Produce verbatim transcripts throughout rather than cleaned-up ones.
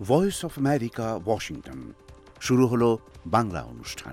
Voice of America, Washington. শুরু হলো বাংলা অনুষ্ঠান।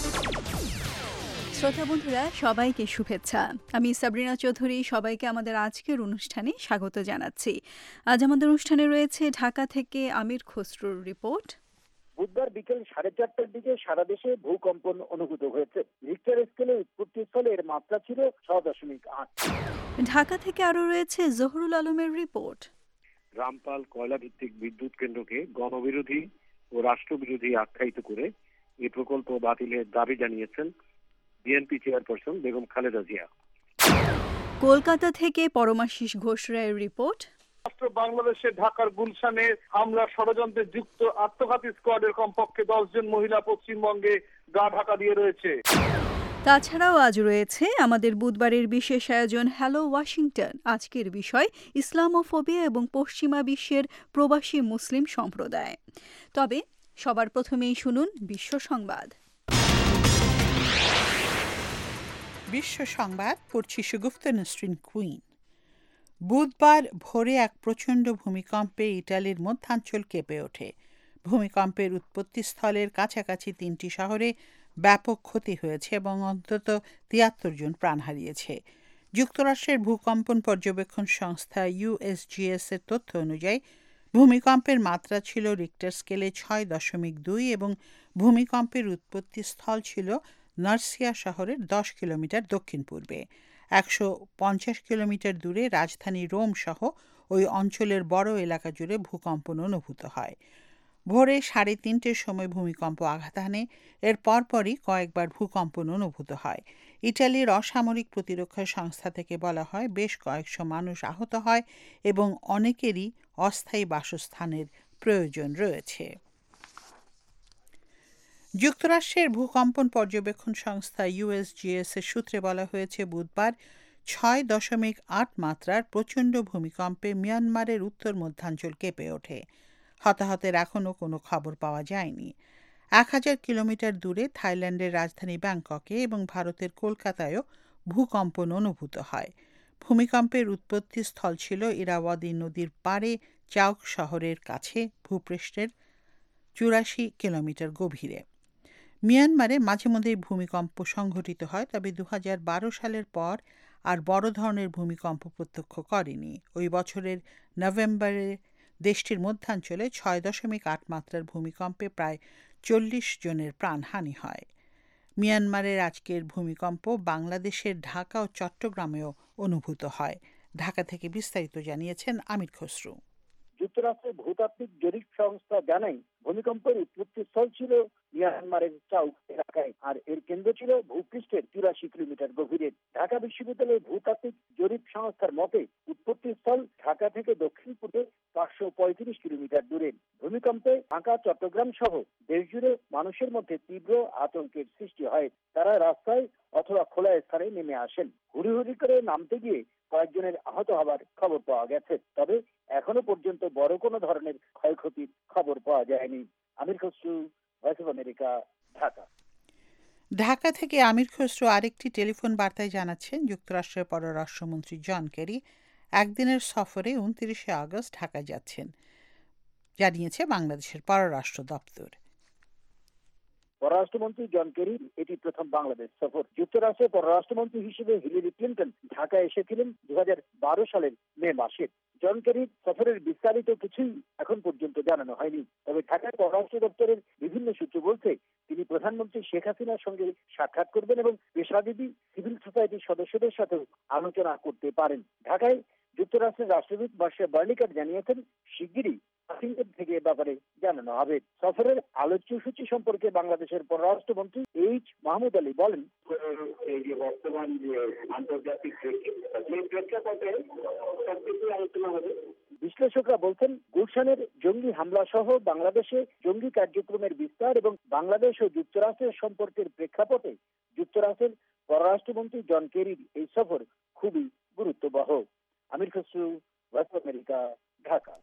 শ্রোতা বন্ধুরা, সবাইকে শুভেচ্ছা। আমি সাবরিনা চৌধুরী সবাইকে আমাদের আজকের অনুষ্ঠানে স্বাগত জানাচ্ছি। আজ আমাদের অনুষ্ঠানে রয়েছে ঢাকা থেকে আমির খসরুর রিপোর্ট। বুধবার বিকেল সাড়ে চারটার দিকে সারা দেশে ভূকম্পন অনুভূত হয়েছে। রিক্টার স্কেলে উৎপত্তি স্থলে এর মাত্রা ছিল ছয় দশমিক আট। ঢাকা থেকে আরও রয়েছে জহুরুল আলমের রিপোর্ট। রামপাল কয়লা ভিত্তিক বিদ্যুৎ কেন্দ্রকে গণবিরোধী ও রাষ্ট্রবিরোধী আখ্যায়িত করে এই প্রকল্প বাতিলের দাবি জানিয়েছেন বিএনপি চেয়ারপারসন বেগম খালেদা জিয়া। কলকাতা থেকে পরমাশিস ঘোষ রায়ের রিপোর্ট। রাষ্ট্র বাংলাদেশের ঢাকার গুলশানে হামলা ষড়যন্ত্রে যুক্ত আত্মঘাতী স্কোয়াডের কমপক্ষে দশ জন মহিলা পশ্চিমবঙ্গে গা ঢাকা দিয়ে রয়েছে। তাছাড়াও আজ রয়েছে আমাদের বুধবারের বিশেষ আয়োজন হ্যালো ওয়াশিংটন। আজকের বিষয় ইসলামোফোবিয়া এবং পশ্চিমা বিশ্বের প্রবাসী মুসলিম সম্প্রদায়। তবে সবার প্রথমেই শুনুন বিশ্ব সংবাদ। বিশ্ব সংবাদ পড়ছি সুগুপ্ত নসরিন কুইন। বুধবার ভোরে এক প্রচণ্ড ভূমিকম্পে ইটালির মধ্যাঞ্চল কেঁপে ওঠে। ভূমিকম্পের উৎপত্তিস্থলের কাছাকাছি তিনটি শহরে ব্যাপক ক্ষতি হয়েছে এবং অন্তত তিয়াত্তর জন প্রাণ হারিয়েছে। যুক্তরাষ্ট্রের ভূকম্পন পর্যবেক্ষণ সংস্থা ইউএসজিএস এর তথ্য অনুযায়ী ভূমিকম্পের মাত্রা ছিল রিক্টার স্কেলে ছয় দশমিক দুই এবং ভূমিকম্পের উৎপত্তিস্থল ছিল নার্সিয়া শহরের দশ কিলোমিটার দক্ষিণ পূর্বে। একশো পঞ্চাশ কিলোমিটার দূরে রাজধানী রোম সহ ওই অঞ্চলের বড় এলাকা জুড়ে ভূকম্পন অনুভূত হয়। ভোরে সাড়ে তিনটের সময় ভূমিকম্প আঘাত হানে। এর পরপরই কয়েকবার ভূকম্পন অনুভূত হয়। ইটালির অসামরিক প্রতিরক্ষা সংস্থা থেকে বলা হয় বেশ কয়েকশো মানুষ আহত হয় এবং অনেকেরই অস্থায়ী বাসস্থানের প্রয়োজন রয়েছে। যুক্তরাষ্ট্রের ভূকম্পন পর্যবেক্ষণ সংস্থা ইউএসজিএস এর সূত্রে বলা হয়েছে বুধবার ছয় দশমিক আট মাত্রার প্রচণ্ড ভূমিকম্পে মিয়ানমারের উত্তর মধ্যাঞ্চল কেঁপে ওঠে। হতাহতের এখনও কোনো খবর পাওয়া যায়নি। এক হাজার কিলোমিটার দূরে থাইল্যান্ডের রাজধানী ব্যাংককে এবং ভারতের কলকাতায়ও ভূকম্পন অনুভূত হয়। ভূমিকম্পের উৎপত্তিস্থল ছিল ইরাওয়াদি নদীর পাড়ে চাউক শহরের কাছে ভূপৃষ্ঠের চুরাশি কিলোমিটার গভীরে। মিয়ানমারে মাঝে মধ্যেই ভূমিকম্প সংঘটিত হয়, তবে দু হাজার বারো সালের পর আর বড় ধরনের ভূমিকম্প প্রত্যক্ষ করেনি। ওই বছরের নভেম্বরে দেশটির মধ্যাঞ্চলে ছয় দশমিক আট মাত্রার ভূমিকম্পে প্রায় চল্লিশ জনের প্রাণহানি হয়। মিয়ানমারের আজকের ভূমিকম্প বাংলাদেশের ঢাকা ও চট্টগ্রামেও অনুভূত হয়। ঢাকা থেকে বিস্তারিত জানিয়েছেন আমির খসরু। যুক্তরাষ্ট্রের ভূতাত্ত্বিক জরিপ সংস্থা জানায় ভূমিকম্পের উৎপত্তিস্থল ছিল মিয়ানমারের চাউক এলাকায়, আর এর কেন্দ্র ছিল ভূপৃষ্ঠের চুরাশি কিলোমিটার গভীরে। ঢাকা বিশ্ববিদ্যালয়ের ভূতাত্ত্বিক জরিপ সংস্থার মতে উৎপত্তিস্থল ঢাকা থেকে দক্ষিণ পূর্বে পাঁচশো পঁয়ত্রিশ কিলোমিটার দূরে। ভূমিকম্পে ঢাকা, চট্টগ্রাম সহ দেশ জুড়ে মানুষের মধ্যে তীব্র আতঙ্কের সৃষ্টি হয়। তারা রাস্তায় অথবা খোলা স্থানে নেমে আসেন। হুড়ি হুড়ি করে নামতে গিয়ে কয়েকজনের আহত হবার খবর পাওয়া গেছে, তবে এখনো পর্যন্ত বড় কোনো ধরনের ক্ষয়ক্ষতির খবর পাওয়া যায়নি। Amir Khasru, Voice of America, Dhaka. Dhaka থেকে আমির খসরু আরেকটি টেলিফোন বার্তায় জানাচ্ছেন যুক্তরাষ্ট্রের পররাষ্ট্রমন্ত্রী জন কেরি একদিনের সফরে উনত্রিশে আগস্ট ঢাকা যাচ্ছেন, জানিয়েছে বাংলাদেশের পররাষ্ট্র দপ্তর। পররাষ্ট্রমন্ত্রী জন কেরির এটি প্রথম বাংলাদেশ সফর। যুক্তরাষ্ট্রের পররাষ্ট্রমন্ত্রী হিসেবে হিলারি ক্লিন্টন ঢাকায় এসেছিলেন দু হাজার বারো সালের মে মাসে। জন কেরির সফরের বিস্তারিত কিছুই এখন পর্যন্ত জানানো হয়নি, তবে ঢাকায় পররাষ্ট্র দপ্তরের বিভিন্ন সূত্র বলছে তিনি প্রধানমন্ত্রী শেখ হাসিনার সঙ্গে সাক্ষাৎ করবেন এবং পেশাজীবী সিভিল সোসাইটির সদস্যদের সাথেও আলোচনা করতে পারেন। ঢাকায় যুক্তরাষ্ট্রের রাষ্ট্রদূত বার্ষা বার্নিকাট জানিয়েছেন শিগগিরই ওয়াশিংটন থেকে ব্যাপারে জানানো হবে। সফরের আলোচ্য সূচি সম্পর্কে বাংলাদেশের পররাষ্ট্রমন্ত্রী এইচ মাহমুদ আলী বলেন, এই যে বর্তমান যে আন্তর্জাতিক প্রেক্ষাপটে সবকিছু আলোচনা হবে। বিশ্লেষকরা বলছেন গুলশানের জঙ্গি হামলা সহ বাংলাদেশে জঙ্গি কার্যক্রমের বিস্তার এবং বাংলাদেশ ও যুক্তরাষ্ট্রের সম্পর্কের প্রেক্ষাপটে যুক্তরাষ্ট্রের পররাষ্ট্রমন্ত্রী জন কেরির এই সফর খুবই গুরুত্ববহ। Amir Khasru, Voice of America, Dhaka.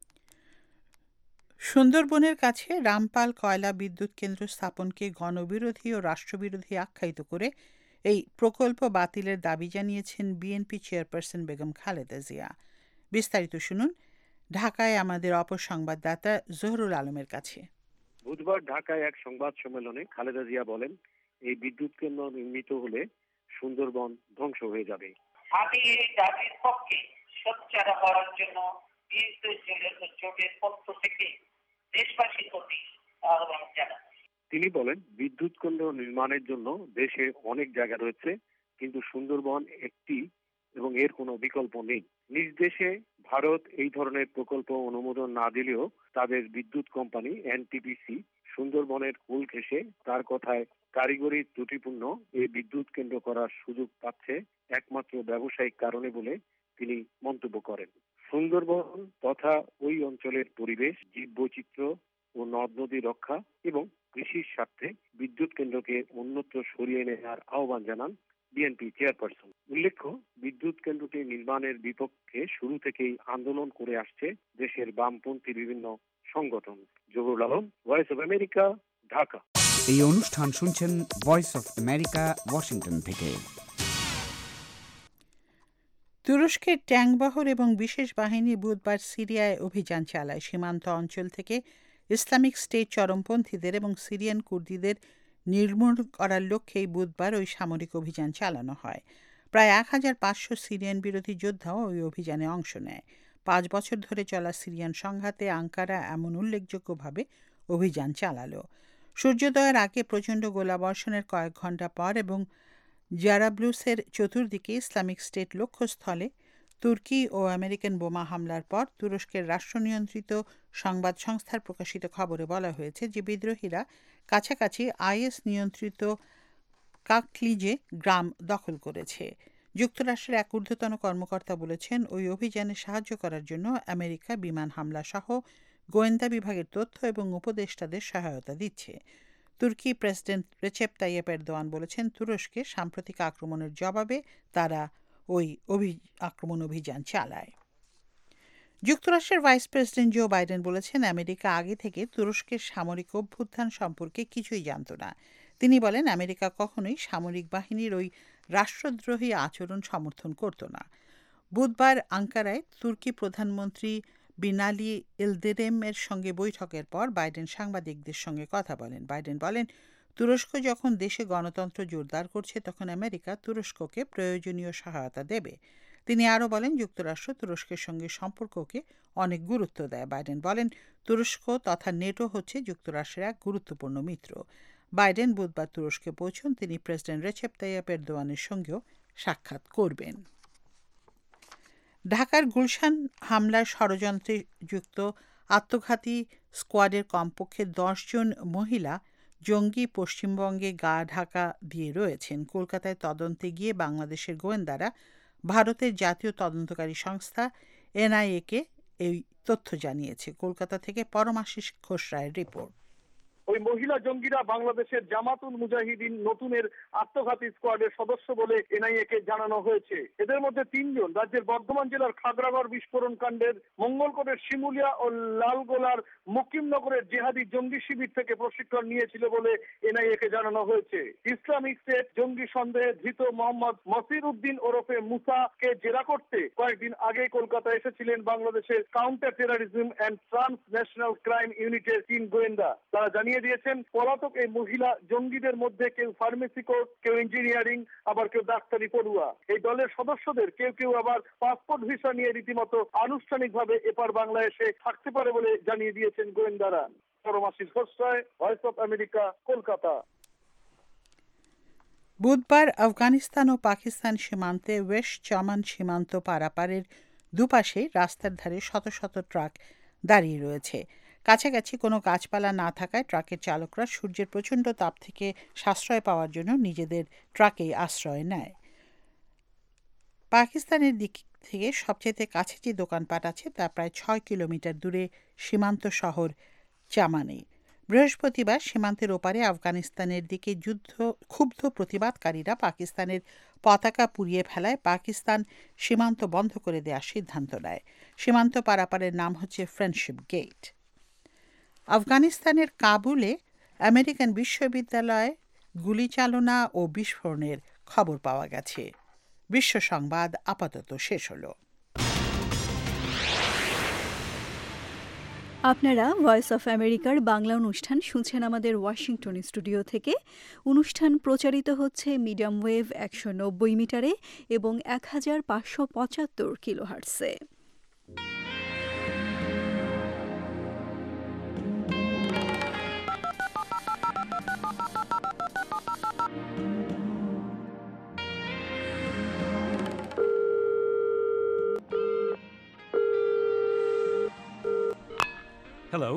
সুন্দরবনের কাছে রামপাল কয়লা বিদ্যুৎ কেন্দ্র স্থাপনকে গণবিরোধী ও রাষ্ট্রবিরোধী আখ্যায়িত করে এই প্রকল্প বাতিলের দাবি জানিয়েছেন বিএনপি চেয়ারপারসন বেগম খালেদা জিয়া। বিস্তারিত শুনুন ঢাকায় আমাদের অপর সংবাদদাতা জহুরুল আলমের কাছে। বুধবার ঢাকায় এক সংবাদ সম্মেলনে খালেদা জিয়া বলেন, এই বিদ্যুৎ কেন্দ্র নির্মিত হলে সুন্দরবন ধ্বংস হয়ে যাবে। আমি এই দাবির পক্ষে সোচ্চার হওয়ার জন্য জোটের পক্ষ থেকে দেশবাসীর প্রতি আহ্বান জানাচ্ছি। তিনি বলেন, বিদ্যুৎ কেন্দ্র নির্মাণের জন্য দেশে অনেক জায়গা রয়েছে, কিন্তু সুন্দরবন একটি এবং এর কোনো বিকল্প নেই। নিজ দেশে ভারত এই ধরনের প্রকল্প অনুমোদন না দিলেও তাদের বিদ্যুৎ কোম্পানি এনটিপিসি সুন্দরবনের কুল ঘেঁষে তার কথায় কারিগরি ত্রুটিপূর্ণ এই বিদ্যুৎ কেন্দ্র করার সুযোগ পাচ্ছে একমাত্র ব্যবসায়িক কারণে বলে তিনি মন্তব্য করেন। সুন্দরবন তথা ওই অঞ্চলের পরিবেশ, জীববৈচিত্র্য ও নদ নদী রক্ষা এবং কৃষির স্বার্থে বিদ্যুৎ কেন্দ্রকে অন্যত্র সরিয়ে নেওয়ার আহ্বান জানান বিএনপি চেয়ারপারসন। উল্লেখ্য, বিদ্যুৎ কেন্দ্রটি নির্মাণের বিপক্ষে শুরু থেকেই আন্দোলন করে আসছে দেশের বামপন্থী বিভিন্ন সংগঠন। Zahurul Alam, Voice of America, Dhaka. এই অনুষ্ঠান শুনছেন ভয়েস অফ আমেরিকা, ওয়াশিংটন থেকে। তুরস্কের ট্যাঙ্কবহর এবং বিশেষ বাহিনী বুধবার সিরিয়ায় অভিযান চালায়। সীমান্ত অঞ্চল থেকে ইসলামিক স্টেট চরমপন্থীদের এবং সিরিয়ান কুর্দিদের নির্মূল করার লক্ষ্যেই বুধবার ওই সামরিক অভিযান চালানো হয়। প্রায় এক হাজার পাঁচশো সিরিয়ান বিরোধী যোদ্ধাও ওই অভিযানে অংশ নেয়। পাঁচ বছর ধরে চলা সিরিয়ান সংঘাতে আঙ্কারা এমন উল্লেখযোগ্যভাবে অভিযান চালালো। সূর্যোদয়ের আগে প্রচণ্ড গোলাবর্ষণের কয়েক ঘণ্টা পর এবং জারাবলুসের চতুর্দিকে ইসলামিক স্টেট লক্ষ্যস্থলে তুর্কি ও আমেরিকান বোমা হামলার পর তুরস্কের রাষ্ট্রনিয়ন্ত্রিত সংবাদ সংস্থার প্রকাশিত খবরে বলা হয়েছে যে বিদ্রোহীরা কাছাকাছি আইএস নিয়ন্ত্রিত কাকলিজে গ্রাম দখল করেছে। যুক্তরাষ্ট্রের এক ঊর্ধ্বতন কর্মকর্তা বলেছেন, ওই অভিযানে সাহায্য করার জন্য আমেরিকা বিমান হামলা সহ গোয়েন্দা বিভাগের তথ্য এবং উপদেষ্টাদের সহায়তা দিচ্ছে। তুর্কি প্রেসিডেন্ট রেচেপ তাইয়েপ এরদোয়ান বলেছেন, তুরস্কে সাম্প্রতিক আক্রমণের জবাবে তারা ওই আক্রমণ অভিযান চালায়। যুক্তরাষ্ট্রের ভাইস প্রেসিডেন্ট জো বাইডেন বলেছেন, আমেরিকা আগে থেকে তুরস্কের সামরিক অভ্যুত্থান সম্পর্কে কিছুই জানত না। তিনি বলেন, আমেরিকা কখনোই সামরিক বাহিনীর ওই রাষ্ট্রদ্রোহী আচরণ সমর্থন করত না। বুধবার আঙ্কারায় তুর্কি প্রধানমন্ত্রী বিনালি ইলদিরেমের সঙ্গে বৈঠকের পর বাইডেন সাংবাদিকদের সঙ্গে কথা বলেন। বাইডেন বলেন, তুরস্ক যখন দেশে গণতন্ত্র জোরদার করছে তখন আমেরিকা তুরস্ককে প্রয়োজনীয় সহায়তা দেবে। তিনি আরও বলেন, যুক্তরাষ্ট্র তুরস্কের সঙ্গে সম্পর্ককে অনেক গুরুত্ব দেয়। বাইডেন বলেন, তুরস্ক তথা নেটো হচ্ছে যুক্তরাষ্ট্রের এক গুরুত্বপূর্ণ মিত্র। বাইডেন বুধবার তুরস্কে পৌঁছন। তিনি প্রেসিডেন্ট রেচেপ তাইয়েপ এরদোয়ানের সঙ্গেও সাক্ষাৎ করবেন। ঢাকার গুলশান হামলার ষড়যন্ত্রে যুক্ত আত্মঘাতী স্কোয়াডের কমপক্ষে দশজন মহিলা জঙ্গি পশ্চিমবঙ্গে গা ঢাকা দিয়ে রয়েছেন। কলকাতায় তদন্তে গিয়ে বাংলাদেশের গোয়েন্দারা ভারতের জাতীয় তদন্তকারী সংস্থা এনআইএকে এই তথ্য জানিয়েছে। কলকাতা থেকে পরমাশিস ঘোষ রায়ের রিপোর্ট। ওই মহিলা জঙ্গিরা বাংলাদেশের জামাতুল মুজাহিদিন নতুনের আত্মঘাতী স্কোয়াডের সদস্য বলে এনআইএ কে জানানো হয়েছে। এদের মধ্যে তিনজন রাজ্যের বর্ধমান জেলার খাগড়াগড় বিস্ফোরণ কাণ্ডের, মঙ্গলকোটের শিমুলিয়া ও লালগোলার মুকিমনগরের জেহাদি জঙ্গি শিবির থেকে প্রশিক্ষণ নিয়েছিল বলে এনআইএ কে জানানো হয়েছে। ইসলামিক স্টেট জঙ্গি সন্দেহে ধৃত মোহাম্মদ মসির উদ্দিন ওরফে মুসাকে জেরা করতে কয়েকদিন আগে কলকাতা এসেছিলেন বাংলাদেশের counter terrorism and transnational crime ইউনিটের তিন গোয়েন্দা। তারা জানিয়ে দিয়েছেন, পলাতক এই মহিলা জঙ্গিদের মধ্যে কেউ ফার্মেসি কোর্স, কেউ ইঞ্জিনিয়ারিং, আবার কেউ ডাক্তারি পড়ুয়া। এই দলের সদস্যদের কেউ কেউ আবার পাসপোর্ট ভিসা নিয়ে রীতিমতো আনুষ্ঠানিকভাবে এপার বাংলাদেশে থাকতে পারে বলে জানিয়ে দিয়েছেন গোয়েন্দারা। Paramashis Ghosh Roy, Voice of America, Kolkata. বুধবার আফগানিস্তান ও পাকিস্তান সীমান্তে ওয়েস্ট চামান সীমান্ত পারাপারের দুপাশে রাস্তার ধারে শত শত ট্রাক দাঁড়িয়ে রয়েছে। কাছাকাছি কোনো গাছপালা না থাকায় ট্রাকের চালকরা সূর্যের প্রচণ্ড তাপ থেকে সাশ্রয় পাওয়ার জন্য নিজেদের ট্রাকেই আশ্রয় নেয়। পাকিস্তানের দিক থেকে সবচেয়ে কাছে যে দোকানপাট আছে তা প্রায় ছয় কিলোমিটার দূরে সীমান্ত শহর চামানে। বৃহস্পতিবার সীমান্তের ওপারে আফগানিস্তানের দিকে যুদ্ধ ক্ষুব্ধ প্রতিবাদকারীরা পাকিস্তানের পতাকা পুড়িয়ে ফেলায় পাকিস্তান সীমান্ত বন্ধ করে দেওয়ার সিদ্ধান্ত নেয়। সীমান্ত পারাপারের নাম হচ্ছে ফ্রেন্ডশিপ গেট। আফগানিস্তানের কাবুলে আমেরিকান বিশ্ববিদ্যালয়ে গুলিচালনা ও বিস্ফোরণের খবর পাওয়া গেছে। বিশ্ব সংবাদ আপাতত শেষ হলো। আপনারা ভয়েস অফ আমেরিকার বাংলা অনুষ্ঠান শুনছেন আমাদের ওয়াশিংটন স্টুডিও থেকে। অনুষ্ঠান প্রচারিত হচ্ছে মিডিয়াম ওয়েভ একশো নব্বই মিটারে এবং এক হাজার পাঁচশো পঁচাত্তর কিলোহার্টসে। Hello.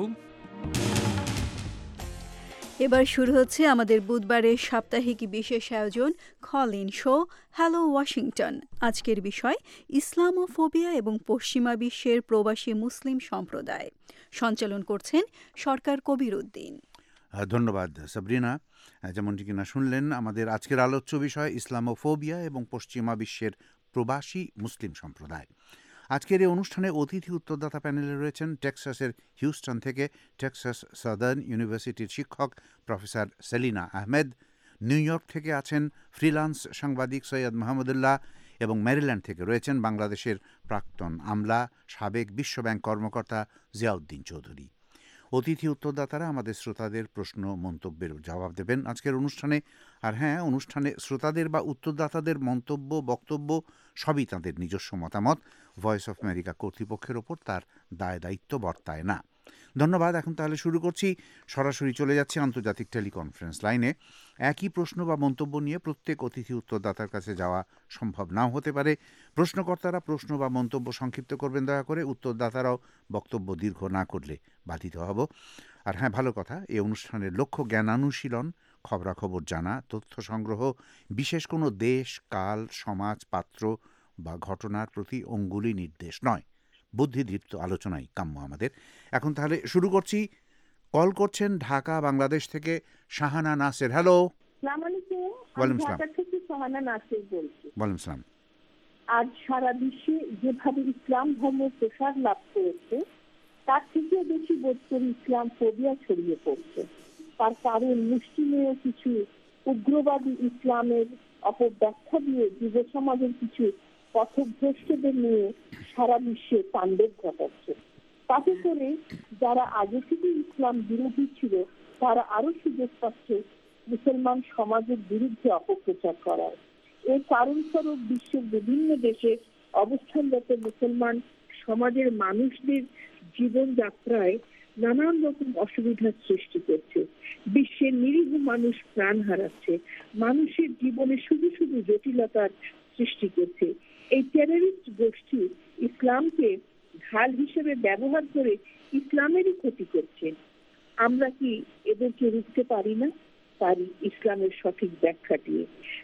এবার শুরু হচ্ছে আমাদের বুধবারের সাপ্তাহিক বিশেষ আয়োজন call in show hello Washington. আজকের বিষয় ইসলামোফোবিয়া এবং পশ্চিমা বিশ্বের প্রবাসী মুসলিম সম্প্রদায়। সঞ্চালন করছেন সরকার কবির উদ্দিন। ধন্যবাদ সাবরিনা। যেমনটি কিনা শুনলেন, আমাদের আজকের আলোচ্য বিষয় ইসলামোফোবিয়া এবং পশ্চিমা বিশ্বের প্রবাসী মুসলিম সম্প্রদায়। আজকের এই অনুষ্ঠানে অতিথি উত্তরদাতা প্যানেলে রয়েছেন টেক্সাসের হিউস্টন থেকে টেক্সাস সাদার্ন ইউনিভার্সিটির শিক্ষক professor Selina Ahmed, New York থেকে আছেন ফ্রিল্যান্স সাংবাদিক সৈয়দ মাহমুদুল্লাহ এবং ম্যারিল্যান্ড থেকে রয়েছেন বাংলাদেশের প্রাক্তন আমলা সাবেক বিশ্বব্যাংক কর্মকর্তা জিয়াউদ্দিন চৌধুরী। অতিথি উত্তরদাতারা আমাদের শ্রোতাদের প্রশ্ন মন্তব্যের জবাব দেবেন আজকের অনুষ্ঠানে। আর হ্যাঁ, অনুষ্ঠানে শ্রোতাদের বা উত্তরদাতাদের মন্তব্য বক্তব্য সবই তাদের নিজস্ব মতামত, ভয়েস অফ আমেরিকা কর্তৃপক্ষের ওপর তার দায় দায়িত্ব বর্তায় না। ধন্যবাদ। এখন তাহলে শুরু করছি। সরাসরি চলে যাচ্ছে আন্তর্জাতিক টেলিকনফারেন্স লাইনে। একই প্রশ্ন বা মন্তব্য নিয়ে প্রত্যেক অতিথি উত্তরদাতার কাছে যাওয়া সম্ভব নাও হতে পারে। প্রশ্নকর্তারা প্রশ্ন বা মন্তব্য সংক্ষিপ্ত করবেন দয়া করে, উত্তরদাতারাও বক্তব্য দীর্ঘ না করলে বাধিত হব। আর হ্যাঁ, ভালো কথা, এই অনুষ্ঠানের লক্ষ্য জ্ঞানানুশীলন, খবরাখবর জানা, তথ্য সংগ্রহ, বিশেষ কোনো দেশ, কাল, সমাজ, পাত্র বা ঘটনার প্রতি অঙ্গুলি নির্দেশ নয়। বুদ্ধিদীপ্ত আলোচনাই কাম্য আমাদের। এখন তাহলে শুরু করছি। কল করছেন ঢাকা বাংলাদেশ থেকে শাহানা নাসের। হ্যালো। ওয়ালাইকুম সালাম। ঢাকা থেকে শাহানা নাসের বলছি। ওয়ালাইকুম সালাম। আজ সারা বিশ্বে যেভাবে ইসলাম ধর্ম প্রসার লাভ করেছে, তার থেকেও বেশি বোধ করি ইসলাম ফোবিয়া ছড়িয়ে পড়ছে। তার কারণ মুসলিমেও কিছু উগ্রবাদী ইসলামের অপব্যাখ্যা দিয়ে যুব সমাজের কিছু পথভ্রষ্টদের নিয়ে সারা বিশ্বে তাণ্ডব ঘটাচ্ছে। তাতে করে যারা আগে থেকে ইসলাম বিরোধী ছিল তারা আরো সুযোগ পাচ্ছে মুসলমান সমাজের বিরুদ্ধে অপপ্রচার করার। এর কারণস্বরূপ বিশ্বের বিভিন্ন দেশে অবস্থানরত মুসলমান সমাজের মানুষদের জীবনযাত্রায় নানান রকম অসুবিধার সৃষ্টি করছে। বিশ্বের নিরীহ মানুষ প্রাণ হারাচ্ছে, মানুষের জীবনে শুধু শুধু জটিলতার সৃষ্টি করছে। এই টেররিস্ট গোষ্ঠী ইসলামকে ঢাল হিসেবে ব্যবহার করে ইসলামেরই ক্ষতি করছে। আমরা কি এদেরকে রুখতে পারি না? পারি, ইসলামের সঠিক ব্যাখ্যা দিয়ে।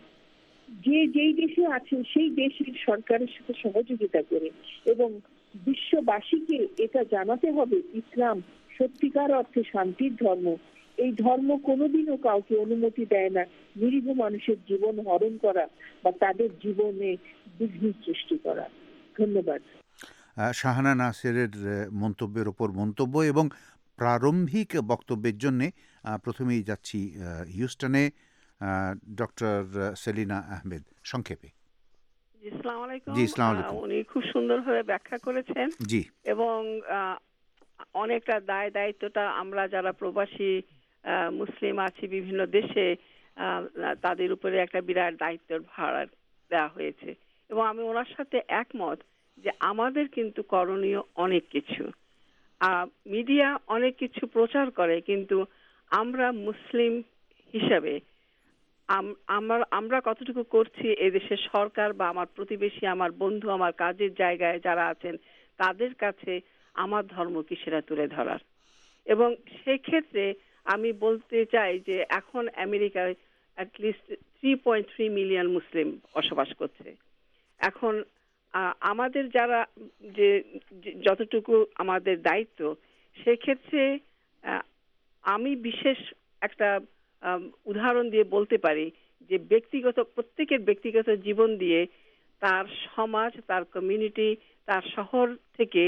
যে যেই দেশে আছে সেই দেশের সরকারের সাথে সহযোগিতা করে এবং বিশ্ববাসীকে এটা জানাতে হবে ইসলাম সত্যিকার অর্থে শান্তির ধর্ম। এই ধর্ম কোনোদিনও কাউকে অনুমতি দেয় না নিরীহ মানুষের জীবন হরণ করা বা তাদের জীবনে বিঘ্ন সৃষ্টি করা। ধন্যবাদ। শাহানা নাসেরের মন্তব্যের ওপর মন্তব্য এবং প্রারম্ভিক বক্তব্যের জন্যে প্রথমেই যাচ্ছি হিউস্টনে ডক্টর সেলিনা আহমেদ। সংক্ষেপে। আসসালামু আলাইকুম। জি, আসসালামু আলাইকুম। উনি খুব সুন্দরভাবে ব্যাখ্যা করেছেন। জি। এবং অনেকটা দায় দায়িত্বটা আমরা যারা প্রবাসী মুসলিম আছি বিভিন্ন দেশে, তাদের উপরে একটা বিরাট দায়িত্বের ভার দেওয়া হয়েছে। এবং আমি ওনার সাথে একমত যে আমাদের কিন্তু করণীয় অনেক কিছু। মিডিয়া অনেক কিছু প্রচার করে, কিন্তু আমরা মুসলিম হিসাবে আমরা আমরা কতটুকু করছি এই দেশের সরকার বা আমার প্রতিবেশী, আমার বন্ধু, আমার কাজের জায়গায় যারা আছেন তাদের কাছে আমার ধর্ম কি সেটা তুলে ধরার। এবং সেক্ষেত্রে আমি বলতে চাই যে এখন আমেরিকায় at least three point three million Muslim বসবাস করছে। এখন আমাদের যারা যে যতটুকু আমাদের দায়িত্ব, সেক্ষেত্রে আমি বিশেষ একটা উদাহরণ দিয়ে বলতে পারি যে ব্যক্তিগত প্রত্যেকের ব্যক্তিগত জীবন দিয়ে তার সমাজ, তার কমিউনিটি, তার শহর থেকে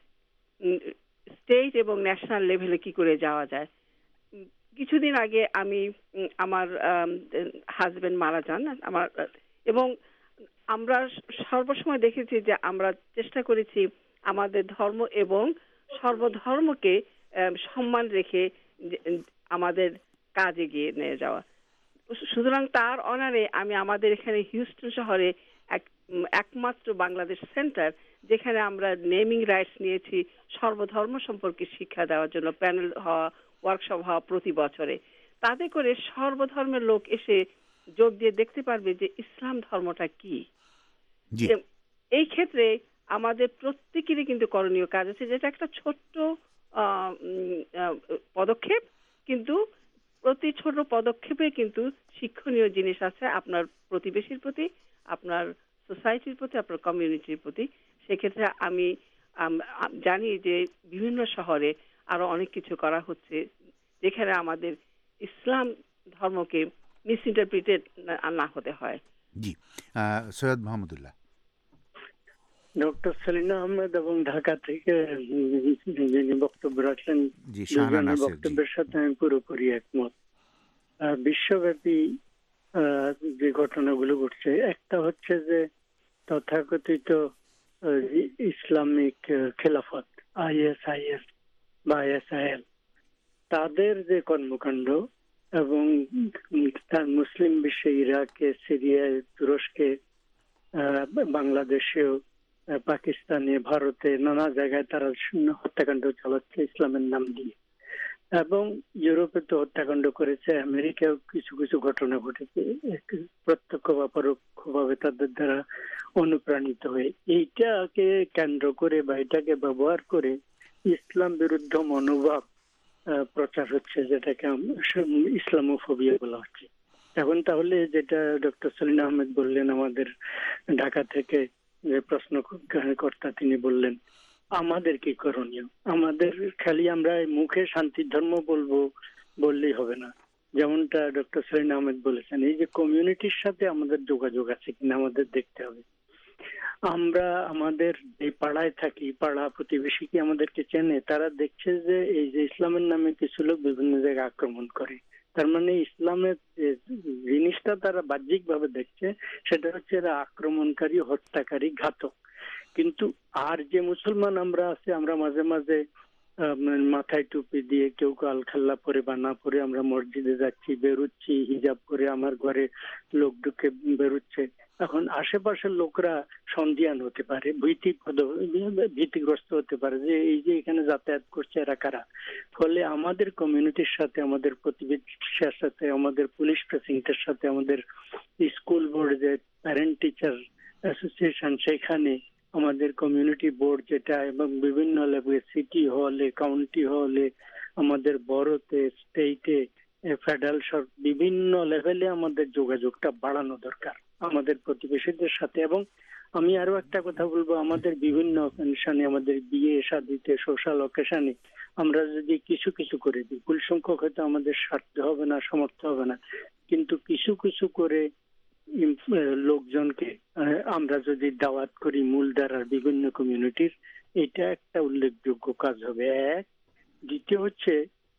স্টেট এবং ন্যাশনাল লেভেলে কি করে যাওয়া যায়। কিছুদিন আগে আমি আমার হাজবেন্ড মারা যান আমার, এবং আমরা সর্বসময় দেখেছি যে আমরা চেষ্টা করেছি আমাদের ধর্ম এবং সর্বধর্মকে আহ, সম্মান রেখে যে- আমাদের কাজ এগিয়ে নিয়ে যাওয়া। সুতরাং তার অনারে আমি আমাদের এখানে হিউস্টন শহরে এক উম, একমাত্র বাংলাদেশ সেন্টার, যেখানে আমরা নেমিং রাইটস নিয়েছি সর্বধর্ম সম্পর্কে শিক্ষা দেওয়ার জন্য, প্যানেল হওয়া, ওয়ার্কশপ হওয়া প্রতি বছরে। তাতে করে সর্বধর্মের লোক এসে যোগ দিয়ে দেখতে পারবে যে ইসলাম ধর্মটা কি। জি এম, এই ক্ষেত্রে আমাদের প্রত্যেকেরই কিন্তু করণীয় কাজ আছে, যেটা একটা ছোট্ট আহ, উম, আহ, পদক্ষেপ, কিন্তু প্রতি ছোট পদক্ষেপে কিন্তু শিক্ষণীয় জিনিস আছে আপনার প্রতিবেশীর প্রতি, আপনার সোসাইটির প্রতি, আপনার কমিউনিটির প্রতি। সেক্ষেত্রে আমি আম- আম- জানি যে বিভিন্ন শহরে আরো অনেক কিছু করা হচ্ছে, যেখানে আমাদের ইসলাম ধর্মকে মিসইন্টারপ্রিটেড না হতে হয়। জি আহ, সৈয়দ মোহাম্মদুল্লাহ। ডক্টর সেলিনা আহমেদ এবং ঢাকা থেকে উম, যিনি বক্তব্য রাখলেন, জি শাহানা দুজনের নাসির, জি বক্তব্যের সাথে আমি পুরোপুরি একমত। আহ, বিশ্বব্যাপী আহ, যে ঘটনাগুলো ঘটছে, একটা হচ্ছে যে তথাকথিত আহ, ই- ইসলামিক আহ, খেলাফত, আইএসআইএস বা আইএসআইএল, তাদের যে কর্মকাণ্ড এবং উম, তার মুসলিম বিশ্বে ইরাকে, সিরিয়ায়, তুরস্কে, আহ, বাংলাদেশেও, আহ, পাকিস্তানে, ভারতে, নানা জায়গায় তারা শূন্য হত্যাকাণ্ড চালাচ্ছে ইসলামের নাম দিয়ে। এবং ইউরোপে তো হত্যাকাণ্ড করেছে, আমেরিকাও কিছু কিছু ঘটনা ঘটেছে এক- প্রত্যক্ষ বা পরোক্ষভাবে তাদের দ্বারা অনুপ্রাণিত হয়ে। এইটাকে কেন্দ্র করে বা এটাকে ব্যবহার করে ইসলাম বিরুদ্ধ মনোভাব আহ, প্রচার হচ্ছে, যেটাকে আম- ইসলামোফোবিয়া বলা হচ্ছে। এখন তাহলে যেটা ডক্টর সলিনা আহমেদ বললেন, আমাদের ঢাকা থেকে যে প্রশ্নকর্তা তিনি বললেন, আমাদের কি করণীয়? আমাদের খালি আমরা মুখে শান্তির ধর্ম বলবো বললেই হবে না। যেমনটা ডক্টর সলিনা আহমেদ বলেছেন, এই যে কমিউনিটির সাথে আমাদের যোগাযোগ আছে কিনা আমাদের দেখতে হবে। আমরা আমাদের এই পাড়ায় থাকি, পাড়া প্রতিবেশী কি আমাদেরকে চেনে? তারা দেখছে যে এই যে ইসলামের নামে কিছু লোক বিভিন্ন জায়গায় আক্রমণ করে, তার মানে ইসলামের যে জিনিসটা তারা বাহ্যিক ভাবে দেখছে, সেটা হচ্ছে এরা আক্রমণকারী, হত্যাকারী, ঘাতক। কিন্তু আর যে মুসলমান আমরা আছি, আমরা মাঝে মাঝে আহ, মাথায় টুপি দিয়ে, কেউ কেউ আলখাল্লা পরে বা না পরে আমরা মসজিদে যাচ্ছি, বেরোচ্ছি, হিজাব করে, আমার ঘরে লোক ঢুকে বেরোচ্ছে। এখন আশেপাশের লোকরা সন্দিহান হতে পারে, ভীতি ভীতিগ্রস্ত হতে পারে যে এই যে এখানে যাতায়াত করছে এরা কারা। ফলে আমাদের কমিউনিটির সাথে, আমাদের প্রতিবেশীর সাথে, আমাদের পুলিশ প্রেসিডেন্টের সাথে, আমাদের স্কুল বোর্ড যে প্যারেন্ট টিচার অ্যাসোসিয়েশন, সেখানে আমাদের কমিউনিটি বোর্ড যেটা, এবং বিভিন্ন লেভেলে, সিটি হলে, কাউন্টি হলে, আমাদের বড়তে, স্টেটে, ফেডারেল সব বিভিন্ন লেভেলে আমাদের যোগাযোগটা বাড়ানো দরকার আমাদের প্রতিবেশীদের সাথে। এবং আমি আরো একটা কথা বলবো, আমাদের বিভিন্ন অকেশনে, আমাদের বিয়ে শাদিতে, সোশ্যাল অকেশনে আমরা যদি কিছু কিছু করে দিই, ফুল সংখ্যক হয়তো আমাদের স্বার্থ হবে না, সমর্থ হবে না, কিন্তু কিছু কিছু করে ইম- আহ, লোকজনকে আহ, আমরা যদি দাওয়াত করি মূলধারার বিভিন্ন কমিউনিটির, এটা একটা উল্লেখযোগ্য কাজ হবে। এক, দ্বিতীয় হচ্ছে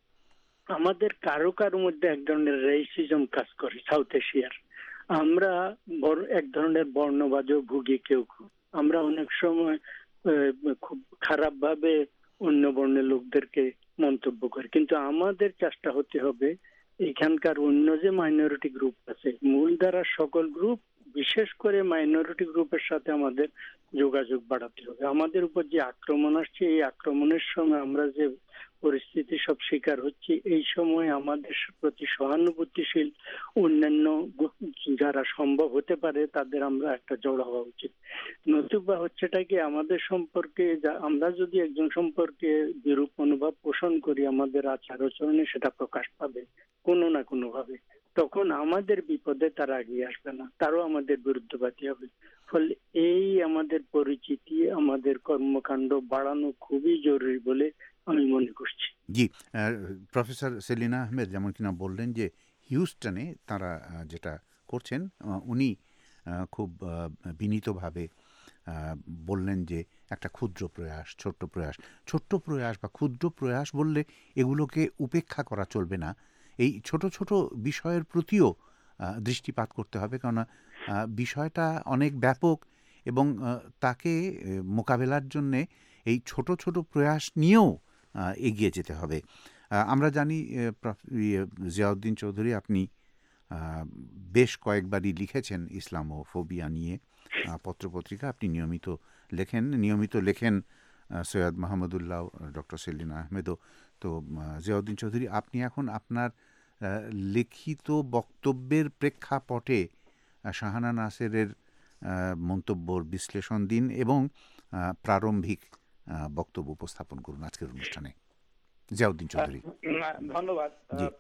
আমাদের কারো কারো মধ্যে এক ধরনের রেসিজম কাজ করে সাউথ এশিয়ার। আমরা বড় এক ধরনের বর্ণবাদও ভুগি কেউ কেউ। আমরা অনেক সময় আহ, খুব খারাপ ভাবে অন্য বর্ণের লোকদেরকে মন্তব্য করি, কিন্তু আমাদের চেষ্টা হতে হবে এখানকার অন্য যে মাইনরিটি গ্রুপ আছে, মূলধারার সকল গ্রুপ, বিশেষ করে মাইনরিটি গ্রুপের সাথে আমাদের যোগাযোগ বাড়াতে হবে। আমাদের উপর যে আক্রমণ আসছে, এই আক্রমণের সময় আমরা যে পরিস্থিতি সব শিকার হচ্ছি, এই সময় আমাদের প্রতি সহানুভূতিশীল অন্যান্য গু- যারা সম্ভব হতে পারে তাদের আমরা একটা জড়ো হওয়া উচিত। নতুবা হচ্ছেটা কি, আমাদের সম্পর্কে যা- আমরা যদি একজন সম্পর্কে বিরূপ মনোভাব পোষণ করি, আমাদের আচার আচরণে সেটা প্রকাশ পাবে কোনো না কোনো ভাবে। তখন আমাদের বিপদে তারা এগিয়ে আসবে না, তারও আমাদের বিরুদ্ধবাদী হবে। ফলে এই আমাদের পরিচিতি, আমাদের কর্মকাণ্ড বাড়ানো খুবই জরুরি বলে আমি মনে করছি। জি আহ, প্রফেসর সেলিনা আহমেদ যেমন কিনা বললেন যে হিউস্টনে তারা আহ, যেটা করছেন, আহ, উনি আহ, খুব আহ, বিনীতভাবে আহ, বললেন যে একটা ক্ষুদ্র প্রয়াস, ছোট্ট প্রয়াস, ছোট্ট প্রয়াস বা ক্ষুদ্র প্রয়াস বললে এগুলোকে উপেক্ষা করা চলবে না। এই ছোট ছোট বিষয়ের প্রতিও আহ, দৃষ্টিপাত করতে হবে, কেননা আহ, বিষয়টা অনেক ব্যাপক এবং আহ, তাকে আহ, মোকাবেলার জন্যে এই ছোট ছোট প্রয়াস নিয়েও এগিয়ে যেতে হবে। আমরা জানি জিয়াউদ্দিন চৌধুরী আপনি বেশ কয়েকবারই লিখেছেন ইসলামোফোবিয়া নিয়ে পত্রপত্রিকা, আপনি নিয়মিত লেখেন নিয়মিত লেখেন সৈয়দ মাহমুদুল্লাহ, ডক্টর সেলিনা আহমেদও। তো জিয়াউদ্দিন চৌধুরী, আপনি এখন আপনার লিখিত বক্তব্যের প্রেক্ষাপটে শাহানা নাসেরের মন্তব্যর বিশ্লেষণ দিন এবং প্রারম্ভিক বক্তব্য উপস্থাপন করুন আজকের অনুষ্ঠানে। জিয়াউদ্দিন চৌধুরী। ধন্যবাদ।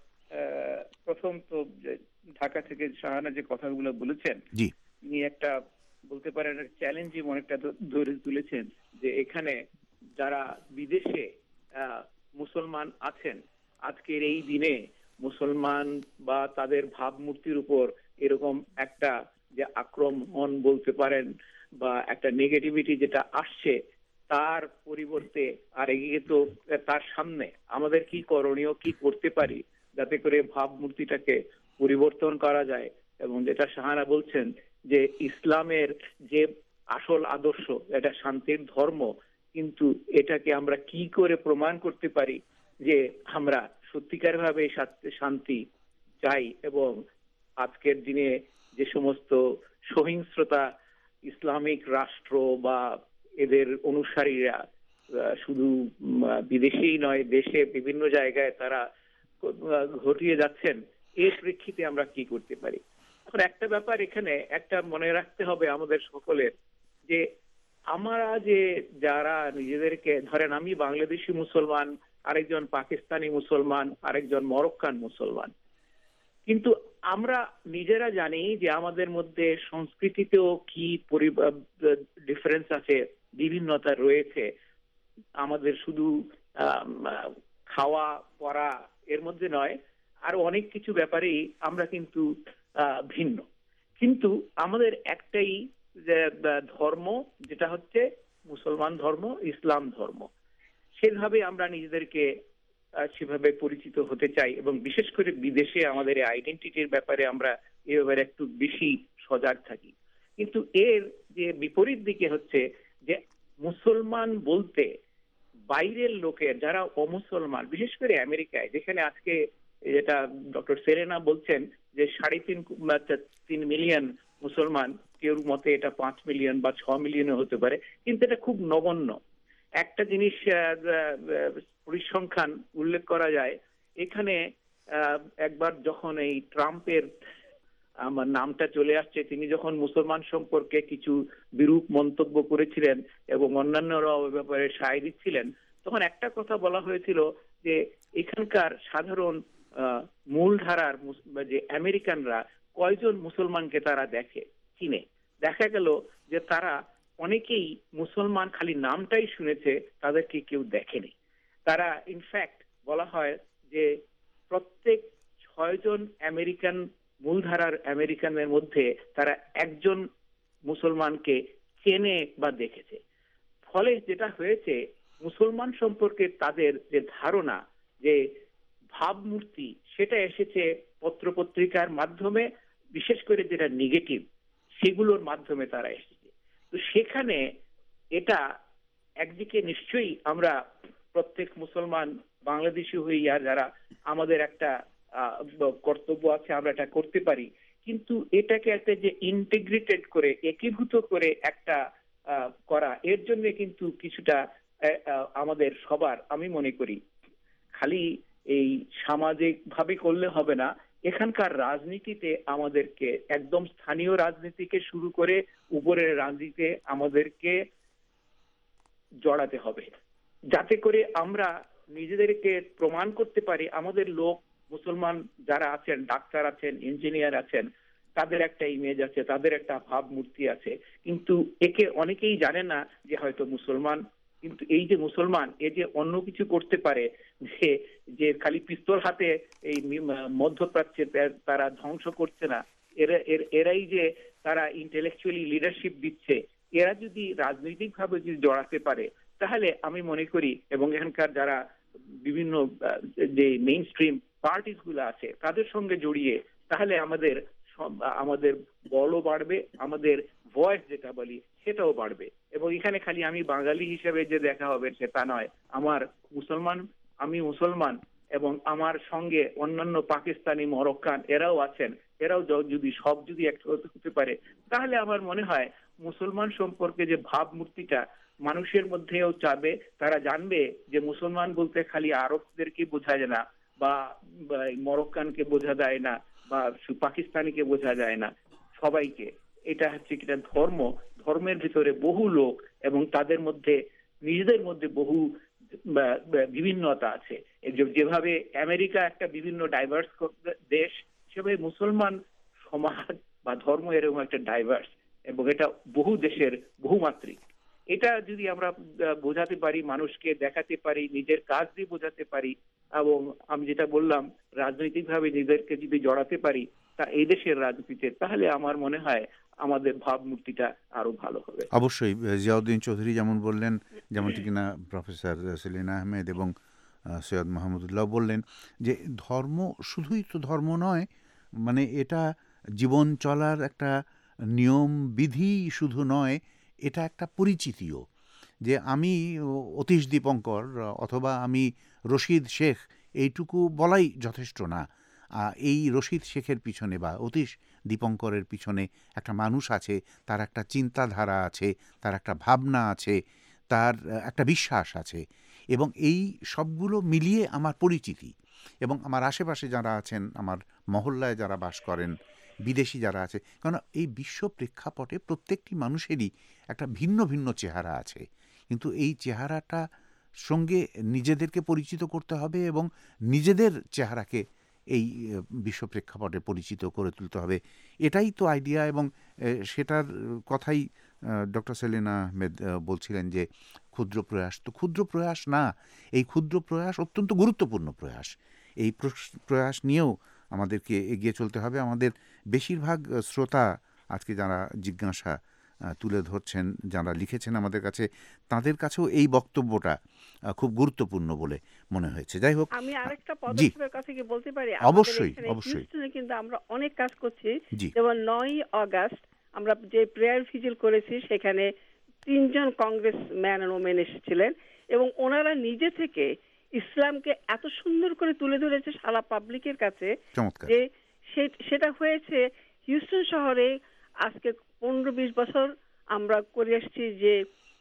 প্রথম তো ঢাকা থেকে শাহানা যে কথাগুলো বলেছেন, জি, তিনি একটা বলতে পারেন চ্যালেঞ্জিং অনেকটা ধরে তুলেছেন যে এখানে যারা বিদেশে মুসলমান আছেন, আজকের এই দিনে মুসলমান বা তাদের ভাবমূর্তির উপর এরকম একটা যে আক্রমণ বলতে পারেন বা একটা নেগেটিভিটি যেটা আসছে, তার পরিবর্তে আর এগিয়ে তো তার সামনে আমাদের কি করণীয়, কি করতে পারি যাতে করে ভাবমূর্তিটাকে পরিবর্তন করা যায়। এবং যেটা শাহানা বলছেন যে ইসলামের যে আসল আদর্শ এটা শান্তির ধর্ম, কিন্তু এটাকে আমরা কি করে প্রমাণ করতে পারি যে আমরা সত্যিকার ভাবে শান্তি চাই। এবং আজকের দিনে যে সমস্ত সহিংসতা ইসলামিক রাষ্ট্র বা এদের অনুসারীরা শুধু বিদেশেই নয় দেশে বিভিন্ন জায়গায় তারা ঘটিয়ে যাচ্ছেন, এর প্রেক্ষিতে আমরা কি করতে পারি। এখন একটা ব্যাপার এখানে একটা মনে রাখতে হবে আমাদের সকলের, যে আমরা যে যারা নিজেদেরকে ধরেন আমি বাংলাদেশি মুসলমান, আরেকজন পাকিস্তানি মুসলমান, আরেকজন মরক্কান মুসলমান, কিন্তু আমরা নিজেরা জানি যে আমাদের মধ্যে সংস্কৃতিতেও কি ডিফারেন্স আছে, বিভিন্নতা রয়েছে। আমাদের শুধু খাওয়া পড়া এর মধ্যে নয়, আর অনেক কিছু ব্যাপারেই আমরা কিন্তু ভিন্ন। কিন্তু আমাদের একটাই ধর্ম, যেটা হচ্ছে মুসলমান ধর্ম, ইসলাম ধর্ম। সেভাবে আমরা নিজেদেরকে সেভাবে পরিচিত হতে চাই এবং বিশেষ করে বিদেশে আমাদের আইডেন্টিটির ব্যাপারে আমরা এ ব্যাপারে একটু বেশি সজাগ থাকি। কিন্তু এর যে বিপরীত দিকে হচ্ছে যে মুসলমান বলতে বাইরের লোকের যারা অমুসলমান, বিশেষ করে আমেরিকায়, যেখানে আজকে যেটা ডক্টর সেলেনা বলছেন যে সাড়ে তিন তিন মিলিয়ন মুসলমান, কেউ মতে এটা পাঁচ মিলিয়ন বা ছ মিলিয়নও হতে পারে, কিন্তু এটা খুব নগণ্য। একটা জিনিস পরিসংখ্যান উল্লেখ করা যায়, এখানে একবার যখন এই ট্রাম্পের আমার নামটা চলে আসছে, তিনি যখন মুসলমান সম্পর্কে কিছু বিরূপ মন্তব্য করেছিলেন এবং অন্যান্যরা ওই ব্যাপারে সায় দিচ্ছিলেন, তখন একটা কথা বলা হয়েছিল যে এখানকার সাধারণ মূলধারার যে আমেরিকানরা কয়জন মুসলমানকে তারা দেখে চিনে। দেখা গেল যে তারা অনেকেই মুসলমান খালি নামটাই শুনেছে, তাদেরকে কেউ দেখেনি। তারা ইনফ্যাক্ট বলা হয় যে প্রত্যেক ছয়জন আমেরিকান মূলধারার আমেরিকানের মধ্যে তারা একজন মুসলমানকে চেনে বা দেখেছে। ফলে যেটা হয়েছে, মুসলমান সম্পর্কে তাদের যে ধারণা, যে ভাবমূর্তি, সেটা এসেছে পত্রপত্রিকার মাধ্যমে, বিশেষ করে যেটা নেগেটিভ সেগুলোর মাধ্যমে তারা এসেছে। তো সেখানে এটা একদিকে নিশ্চয়ই আমরা প্রত্যেক মুসলমান বাংলাদেশি হইয়া যারা আমাদের একটা কর্তব্য আছে, আমরা এটা করতে পারি, কিন্তু এটাকে একটা যে ইন্টিগ্রেটেড করে একীভূত করে একটা করা, এর জন্য কিন্তু কিছুটা আমাদের সবার, আমি মনে করি খালি এই সামাজিক ভাবে করলে হবে না, এখানকার রাজনীতিতে আমাদেরকে একদম স্থানীয় রাজনীতিকে শুরু করে উপরের রাজনীতিতে আমাদেরকে জড়াতে হবে, যাতে করে আমরা নিজেদেরকে প্রমাণ করতে পারি আমাদের লোক মুসলমান যারা আছেন, ডাক্তার আছেন, ইঞ্জিনিয়ার আছেন, তাদের একটা ইমেজ আছে, তাদের একটা ভাবমূর্তি আছে, কিন্তু একে অনেকেই জানে না যে হয়তো মুসলমান, কিন্তু এই যে মুসলমান এ যে অন্য কিছু করতে পারে, যে যে খালি পিস্তল হাতে এই মধ্যপ্রাচ্যে তারা ধ্বংস করছে না, এরা এরাই যে তারা ইন্টেলেকচুয়ালি লিডারশিপ দিচ্ছে, এরা যদি রাজনৈতিক ভাবে যদি জড়াতে পারে, তাহলে আমি মনে করি, এবং এখানকার যারা বিভিন্ন যে মেইন স্ট্রিম পার্টিস গুলো আছে তাদের সঙ্গে জড়িয়ে, তাহলে আমাদের আমাদের বলও বাড়বে, আমাদের ভয়েস যেটা বলি সেটাও বাড়বে। এবং এখানে খালি আমি বাঙালি হিসেবে যে দেখা হবে সেটা নয়, আমার মুসলমান আমি মুসলমান এবং আমার সঙ্গে অন্যান্য পাকিস্তানি, মরক্কান এরাও আছেন, এরাও যদি সব যদি একসাথে হতে পারে তাহলে আমার মনে হয় মুসলমান সম্পর্কে যে ভাবমূর্তিটা মানুষের মধ্যেও যাবে, তারা জানবে যে মুসলমান বলতে খালি আরবদেরকে বোঝা যায় না, বা মরক্কানকে বোঝা যায় না, বা পাকিস্তানিকে বোঝা যায় না, সবাইকে। এটা হচ্ছে কিনা ধর্ম, ধর্মের ভিতরে বহু লোক এবং তাদের মধ্যে নিজেদের মধ্যে বহু বিভিন্নতা আছে। যেভাবে আমেরিকা একটা বিভিন্ন ডাইভার্স দেশ, সেভাবে মুসলমান সমাজ বা ধর্ম এরকম একটা ডাইভার্স, এবং এটা বহু দেশের বহুমাত্রিক। এটা যদি আমরা বোঝাতে পারি, মানুষকে দেখাতে পারি, নিজের কাজ দিয়ে বোঝাতে পারি, এবং আমি যেটা বললাম রাজনৈতিকভাবে নিজেদেরকে যদি জড়াতে পারি তা এই দেশের রাজনীতিতে, তাহলে আমার মনে হয় আমাদের ভাবমূর্তিটা আরো ভালো হবে। অবশ্যই জিয়াউদ্দিন চৌধুরী যেমন বললেন, যেমনটি কিনা প্রফেসর সেলিনা আহমেদ এবং সৈয়দ মাহমুদুল্লাহ বললেন, যে ধর্ম শুধুই তো ধর্ম নয়, মানে এটা জীবন চলার একটা নিয়ম বিধি শুধু নয়, এটা একটা পরিচিতিও। যে আমি অতীশ দীপঙ্কর অথবা আমি রশিদ শেখ, এইটুকু বলাই যথেষ্ট না। এই রশিদ শেখের পিছনে বা অতীশ দীপঙ্করের পিছনে একটা মানুষ আছে, তার একটা চিন্তাধারা আছে, তার একটা ভাবনা আছে, তার একটা বিশ্বাস আছে, এবং এই সবগুলো মিলিয়ে আমার পরিচিতি। এবং আমার আশেপাশে যারা আছেন, আমার মহল্লায় যারা বাস করেন, বিদেশি যারা আছে, কারণ এই বিশ্ব প্রেক্ষাপটে প্রত্যেকটি মানুষেরই একটা ভিন্ন ভিন্ন চেহারা আছে, কিন্তু এই চেহারাটা সঙ্গে নিজেদেরকে পরিচিত করতে হবে এবং নিজেদের চেহারাকে এই বিশ্ব প্রেক্ষাপটে পরিচিত করে তুলতে হবে। এটাই তো আইডিয়া, এবং সেটার কথাই ডক্টর সেলিনা আহমেদ বলছিলেন যে ক্ষুদ্র প্রয়াস। তো ক্ষুদ্র প্রয়াস না, এই ক্ষুদ্র প্রয়াস অত্যন্ত গুরুত্বপূর্ণ প্রয়াস। এই প্রয়াস নিয়েও আমাদেরকে এগিয়ে চলতে হবে। আমাদের বেশিরভাগ শ্রোতা আজকে যারা জিজ্ঞাসা তুলে ধরছেন, যারা লিখেছেন আমাদের কাছে, তাদের কাছেও এই বক্তব্যটা খুব গুরুত্বপূর্ণ বলে মনে হয়েছে। যাই হোক, আমি আরেকটা পদক্ষেপের কথা কি বলতে পারি? অবশ্যই অবশ্যই কিন্তু আমরা অনেক কাজ করছি। যেমন নয় আগস্ট আমরা যে প্রেয়ার ভিজিল করেছি, সেখানে তিনজন কংগ্রেস ম্যান এন্ড ওমেন এসেছিলেন, এবং ওনারা নিজে থেকে ইসলামকে এত সুন্দর করে তুলে ধরেছে সারা পাবলিকের কাছে যে সেটা হয়েছে হিউস্টন শহরে। আজকে পনেরো বিশ বছর আমরা করে আসছি যে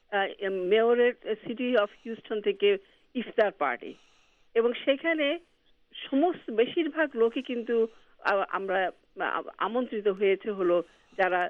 মেয়রের সিটি অফ হিউস্টন থেকে ইফতার পার্টি, এবং সেখানে সমস্ত বেশিরভাগ লোকই কিন্তু আমরা আমন্ত্রিত হয়েছে হলো যারা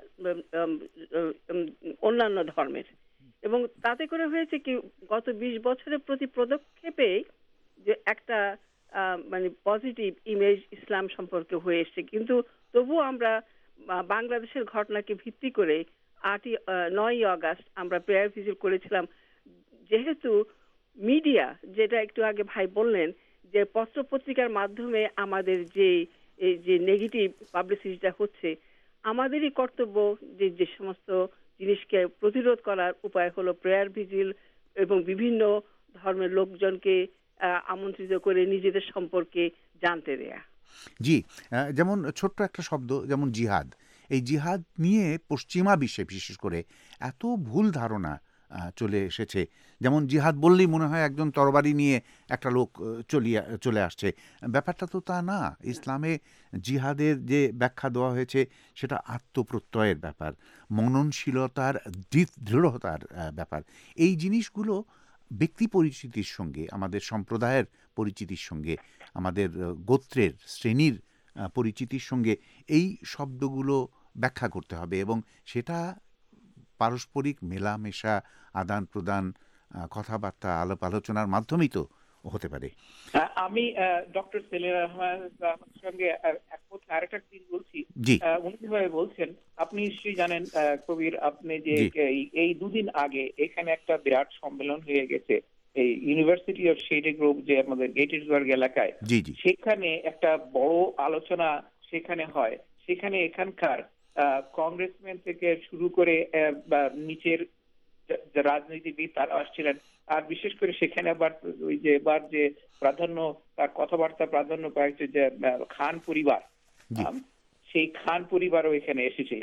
অন্যান্য ধর্মের, এবং তাতে করে হয়েছে কি গত বিশ বছরের প্রতি পদক্ষেপে যে একটা মানে পজিটিভ ইমেজ ইসলাম সম্পর্কে হয়ে এসছে। কিন্তু তবুও আমরা বাংলাদেশের ঘটনাকে ভিত্তি করে আটই নয়ই আগস্ট আমরা প্রেয়ার ভিজিট করেছিলাম। যেহেতু মিডিয়া, যেটা একটু আগে ভাই বললেন, যে পত্র পত্রিকার মাধ্যমে আমাদের যে এই যে নেগেটিভ পাবলিসিটিটা হচ্ছে, আমাদেরই কর্তব্য যে যে সমস্ত জিনিসকে প্রতিরোধ করার উপায় হলো প্রেয়ার ভিজিল এবং বিভিন্ন ধর্মের লোকজনকে আমন্ত্রিত করে নিজেদের সম্পর্কে জানতে দেয়া। জি, যেমন ছোট্ট একটা শব্দ যেমন জিহাদ, এই জিহাদ নিয়ে পশ্চিমা বিশ্বে বিশেষ করে এত ভুল ধারণা চলে এসেছে। যেমন জিহাদ বললেই মনে হয় একজন তরবারি নিয়ে একটা লোক চলিয়ে চলে আসছে। ব্যাপারটা তো তা না। ইসলামে জিহাদের যে ব্যাখ্যা দেওয়া হয়েছে সেটা আত্মপ্রত্যয়ের ব্যাপার, মননশীলতার দৃঢ়তার ব্যাপার। এই জিনিসগুলো ব্যক্তি পরিচিতির সঙ্গে, আমাদের সম্প্রদায়ের পরিচিতির সঙ্গে, আমাদের গোত্রের শ্রেণীর পরিচিতির সঙ্গে এই শব্দগুলো ব্যাখ্যা করতে হবে, এবং সেটা পারস্পরিক মেলামেশা, আদান প্রদান, কথাবার্তা, আলাপ আলোচনার মাধ্যমেই তো হতে পারে। আমি ডক্টর সেলিনা আহমেদের সঙ্গে একমত। আরেকটা দিন বলছি, উনি যেভাবে বলছেন, আপনি নিশ্চয়ই জানেন কবির, আপনি যে এই দুদিন আগে এখানে একটা বিরাট সম্মেলন হয়ে গেছে এই ইউনিভার্সিটি অফ শেডে গ্রুপ, যে আমাদের গেটিসবার্গ এলাকায়, সেখানে একটা বড় আলোচনা সেখানে হয়। সেখানে এখানকার কংগ্রেসম্যান থেকে শুরু করে নিচের রাজনীতিবিদ তারা আসছিলেন। আর বিশেষ করে সেখানে আবার ওই যে এবার যে প্রাধান্য, তার কথাবার্তা প্রাধান্য পাইছে যে খান পরিবার, সেই খান পরিবারও এখানে এসেছিলেন।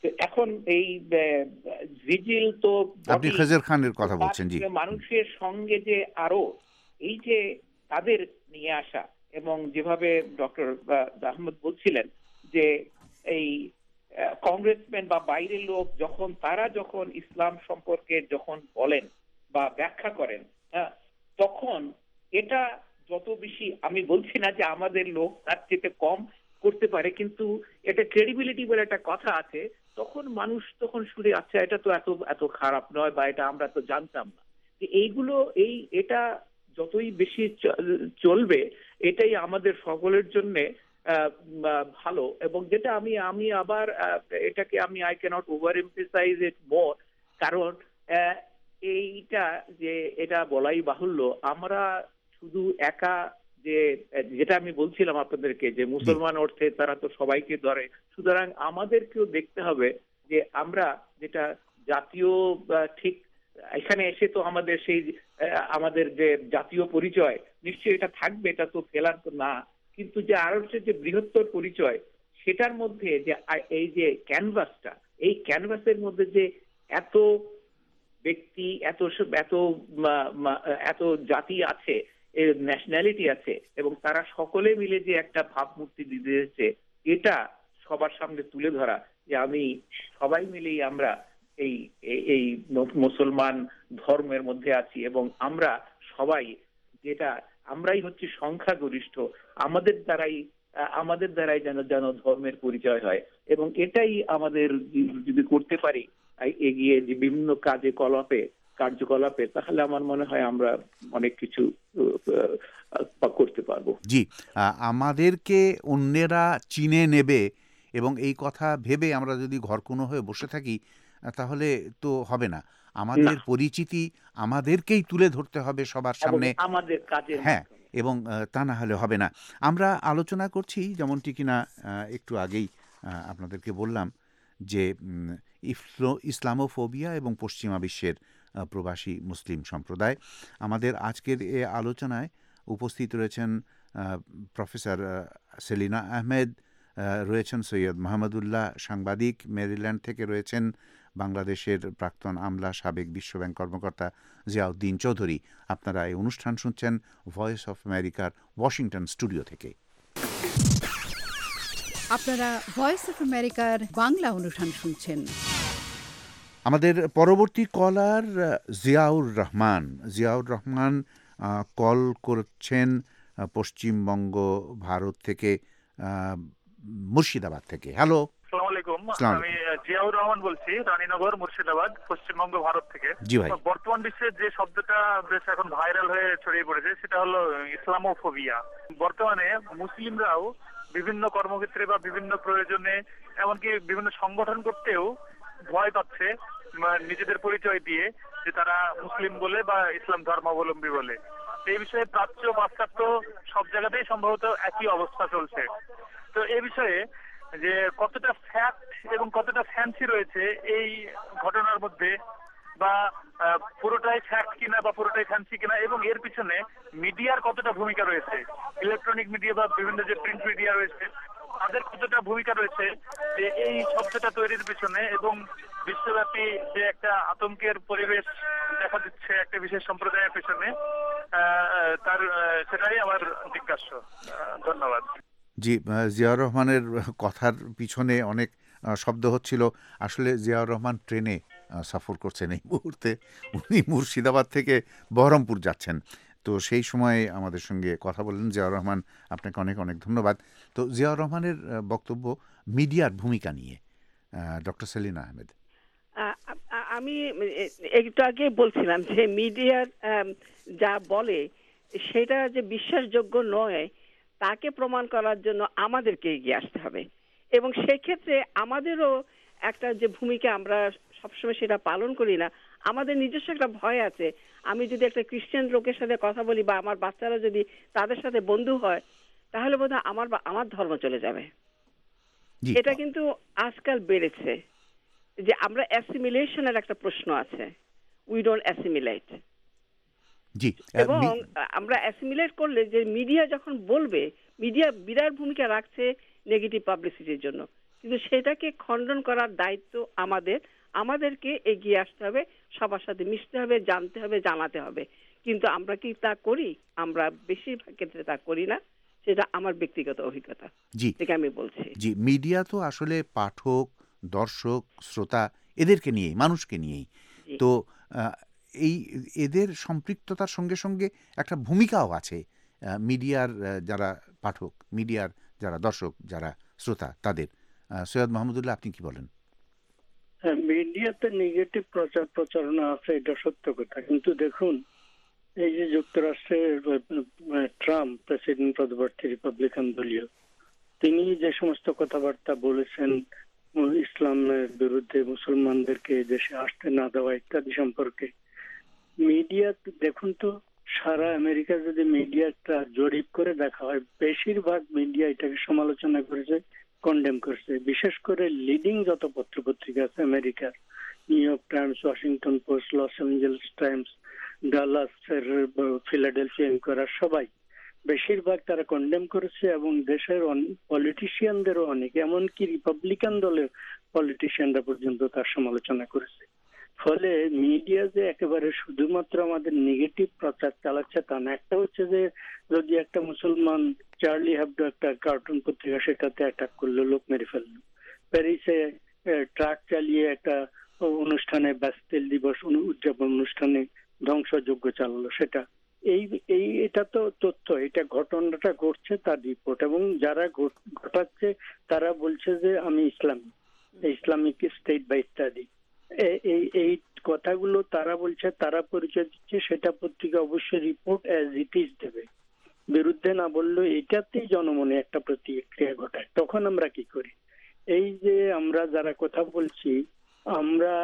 তো এখন এই ভিজিল তো আপনি খেজর খানের কথা বলছেন, জি। মানুষের সঙ্গে যে আরো এই যে তাদের নিয়ে আসা, এবং যেভাবে ডক্টর আহমদ বলছিলেন যে এই কংগ্রেসম্যান বা বাইরের লোক যখন তারা যখন ইসলাম সম্পর্কে যখন বলেন বা ব্যাখ্যা করেন, হ্যাঁ, তখন এটা যত বেশি, আমি বলছি না যে আমাদের লোক তার চেয়ে কম করতে পারে, কিন্তু এটা ক্রেডিবিলিটি বলে একটা কথা আছে, তখন মানুষ তখন শুনে আচ্ছা এটা তো এত এত খারাপ নয়, বা এটা আমরা তো জানতাম না। এইগুলো এই এটা যতই বেশি চলবে এটাই আমাদের সকলের জন্য ভালো। এবং যেটা আমি আমি আবার এটাকে আমি I can't over emphasise it more, কারণ এইটা যে এটা বলাই বাহুল্য, আমরা শুধু একা যে যেটা আমি বলছিলাম আপনাদেরকে যে মুসলমান অর্থে তারা তো সবাইকে ধরে, সুতরাং আমাদেরকেও দেখতে হবে যে আমরা যেটা জাতীয় ঠিক এখানে এসে তো আমাদের সেই আমাদের যে জাতীয় পরিচয় নিশ্চয়ই এটা থাকবে, এটা তো ফেলার তো না, কিন্তু যে আরো যে বৃহত্তর পরিচয় সেটার মধ্যে যে এই যে ক্যানভাসটা, এই ক্যানভাসের মধ্যে যে এত ব্যক্তি এত এত এত জাতি আছে, ন্যাশনালিটি আছে, এবং তারা সকলে মিলে যে একটা ভাবমূর্তি দিয়েছে, এটা সবার সামনে তুলে ধরা যে আমি সবাই মিলেই আমরা এই এই মুসলমান ধর্মের মধ্যে আছি, এবং আমরা সবাই যেটা আমরাই হচ্ছে সংখ্যাগরিষ্ঠ, আমাদের দ্বারাই আমাদের দ্বারাই যেন যেন ধর্মের পরিচয় হয়, এবং এটাই আমাদের যদি করতে পারি এগিয়ে যে বিভিন্ন কাজে কলাপে কার্যকলাপে, তাহলে আমার মনে হয় আমরা অনেক কিছু করতে পারবো। জি, আমাদেরকে অন্যেরা চিনে নেবে এবং এই কথা ভেবে আমরা যদি ঘরকুনো হয়ে বসে থাকি তাহলে তো হবে না। আমাদের পরিচিতি আমাদেরকেই তুলে ধরতে হবে সবার সামনে, আমাদের কাজে, হ্যাঁ, এবং তা না হলে হবে না। আমরা আলোচনা করছি যেমনটি কিনা একটু আগেই আপনাদেরকে বললাম যে ইসলামোফোবিয়া এবং পশ্চিমা বিশ্বের প্রবাসী মুসলিম সম্প্রদায়। আমাদের আজকের এ আলোচনায় উপস্থিত রয়েছেন প্রফেসর সেলিনা আহমেদ, রয়েছেন সৈয়দ মাহমুদুল্লাহ সাংবাদিক, মেরিল্যান্ড থেকে রয়েছেন বাংলাদেশের প্রাক্তন আমলা সাবেক বিশ্বব্যাংক কর্মকর্তা জিয়াউদ্দিন চৌধুরী। আপনারা এই অনুষ্ঠান শুনছেন ভয়েস অফ আমেরিকার ওয়াশিংটন স্টুডিও থেকে। আপনারা ভয়েস অফ আমেরিকার বাংলা অনুষ্ঠান শুনছেন। আমাদের পরবর্তী কলার জিয়াউর রহমান। জিয়াউর রহমান কল করছেন পশ্চিমবঙ্গ ভারত থেকে, মুর্শিদাবাদ থেকে। হ্যালো, আসসালামু আলাইকুম। আমি জিয়াউর রহমান বলছি, রানীনগর, মুর্শিদাবাদ, পশ্চিমবঙ্গ, ভারত থেকে। জি ভাই। বর্তমান বিশ্বে যে শব্দটা বেশ এখন ভাইরাল হয়ে ছড়িয়ে পড়েছে সেটা হলো ইসলামোফোবিয়া। বর্তমানে মুসলিমরাও বিভিন্ন কর্মক্ষেত্রে বা বিভিন্ন প্রয়োজনে, এমনকি বিভিন্ন সংগঠন করতেও ভয় পাচ্ছে নিজেদের পরিচয় দিয়ে যে তারা মুসলিম বলে বা ইসলাম ধর্মাবলম্বী বলে। এই বিষয়ে প্রাচ্য পাশ্চাত্য সব জায়গাতেই সম্ভবত একই অবস্থা চলছে। তো এই বিষয়ে যে কতটা ফ্যাক্ট এবং কতটা ফ্যান্সি রয়েছে এই ঘটনার মধ্যে, বা পুরোটাই ফ্যাক্ট কিনা বা পুরোটাই ফ্যান্সি কিনা, এবং এর পিছনে মিডিয়ার কতটা ভূমিকা রয়েছে, ইলেকট্রনিক মিডিয়া বা বিভিন্ন যে প্রিন্ট মিডিয়া রয়েছে তাদের কতটা ভূমিকা রয়েছে যে এই শব্দটা তৈরির পিছনে, এবং বিশ্বব্যাপী যে একটা আতঙ্কের পরিবেশ দেখা দিচ্ছে একটা বিশেষ সম্প্রদায়ের পিছনে, তার সেটাই আমার জিজ্ঞাস্য। ধন্যবাদ। জি, জিয়াউর রহমানের কথার পিছনে অনেক শব্দ হচ্ছিল। আসলে জিয়াউর রহমান ট্রেনে সফর করছেন এই মুহূর্তে, উনি মুর্শিদাবাদ থেকে বহরমপুর যাচ্ছেন। তো সেই সময়ে আমাদের সঙ্গে কথা বললেন জিয়াউর রহমান, আপনাকে অনেক অনেক ধন্যবাদ। তো জিয়াউর রহমানের বক্তব্য মিডিয়ার ভূমিকা নিয়ে, ডক্টর সেলিনা আহমেদ। আমি একটু আগে বলছিলাম যে মিডিয়ার যা বলে সেটা যে বিশ্বাসযোগ্য নয় তাকে প্রমাণ করার জন্য আমাদেরকে এগিয়ে আসতে হবে, এবং সেক্ষেত্রে আমাদেরও একটা যে ভূমিকা আমরা সবসময় সেটা পালন করি না, আমাদের নিজস্ব একটা ভয় আছে। আমি যদি একটা খ্রিস্টান লোকের সাথে কথা বলি বা আমার বাচ্চারা যদি তাদের সাথে বন্ধু হয় তাহলে বোধহয় আমার আমার ধর্ম চলে যাবে। এটা কিন্তু আজকাল বেড়েছে যে আমরা অ্যাসিমিলেশনের একটা প্রশ্ন আছে, উই ডোন্ট অ্যাসিমিলেট। এবং আমরা অ্যাসিমিলেট করলে যে মিডিয়া যখন বলবে, মিডিয়া বিরাট ভূমিকা রাখছে নেগেটিভ পাবলিসিটির জন্য, কিন্তু সেটাকে খণ্ডন করার দায়িত্ব আমাদের। আমাদেরকে এগিয়ে আসতে হবে, সবার সাথে মিশতে হবে, জানতে হবে, জানাতে হবে। কিন্তু আমরা কি তা করি? আমরা বেশিরভাগ ক্ষেত্রে তা করি না। সেটা আমার ব্যক্তিগত অভিজ্ঞতা জি থেকে আমি বলছি। জি মিডিয়া তো আসলে পাঠক, দর্শক, শ্রোতা এদেরকে নিয়েই, মানুষকে নিয়েই। জি। তো আহ, এই এদের সম্পৃক্ততার সঙ্গে সঙ্গে একটা ভূমিকাও আছে আহ, মিডিয়ার আহ, যারা পাঠক, মিডিয়ার যারা দর্শক, যারা শ্রোতা, তাদের। আহ, সৈয়দ মাহমুদুল্লাহ, আপনি কি বলেন? হ্যাঁ, মিডিয়াতে নেগেটিভ প্রচার প্রচারণা আছে, এটা সত্য কথা। কিন্তু দেখুন, এই যে যুক্তরাষ্ট্রের আহ, ট্রাম্প প্রেসিডেন্ট পদপ্রার্থী রিপাবলিকান দলীয়, তিনি যে সমস্ত কথাবার্তা বলেছেন উম, ইসলামের বিরুদ্ধে, মুসলমানদেরকে দেশে আসতে না দেওয়া ইত্যাদি সম্পর্কে, মিডিয়া দেখুন তো, সারা আমেরিকা যদি মিডিয়াটা জরিপ করে দেখা হয়, বেশিরভাগ মিডিয়া এটাকে সমালোচনা করেছে, কন্ডেম করেছে। বিশেষ করে লিডিং যত পত্র পত্রিকা আছে আমেরিকার, New York Times, Washington Post, Los Angeles Times, Dallas, Philadelphia Inquirer, সবাই বেশিরভাগ তারা কন্ডেম করেছে। এবং দেশের পলিটিশিয়ানদেরও অনেক, এমনকি রিপাবলিকান দলের পলিটিশিয়ানরা পর্যন্ত তার সমালোচনা করেছে। ফলে মিডিয়া যে একেবারে শুধুমাত্র আমাদের নেগেটিভ প্রচার চালাচ্ছে তা না। একটা হচ্ছে যে যদি একটা মুসলমান, চার্লি হেবডো একটা কার্টুন পত্রিকা, সেটাতে অ্যাটাক করলো, লোক মেরে ফেললো। প্যারিসে ট্রাক চালিয়ে একটা অনুষ্ঠানে, ব্যাস্তিল দিবস উদযাপন অনুষ্ঠানে ধ্বংসযজ্ঞ চালালো, সেটা এই এই এটা তো তথ্য, এটা ঘটনাটা ঘটছে তার রিপোর্ট। এবং যারা ঘটাচ্ছে তারা বলছে যে আমি ইসলামী, ইসলামিক স্টেট বা ইত্যাদি, এই এই কথাগুলো তারা বলছে, তারা পরিচয় দিচ্ছে, সেটা পত্রিকা অবশ্যই রিপোর্ট অ্যাজ ইট ইজ দেবে। বিরুদ্ধে না বললেও এটাতেই জনমনে একটা প্রতিক্রিয়া ঘটায়। তখন আমরা কি করি? এই যে আমরা যারা কথা বলছি, আমরা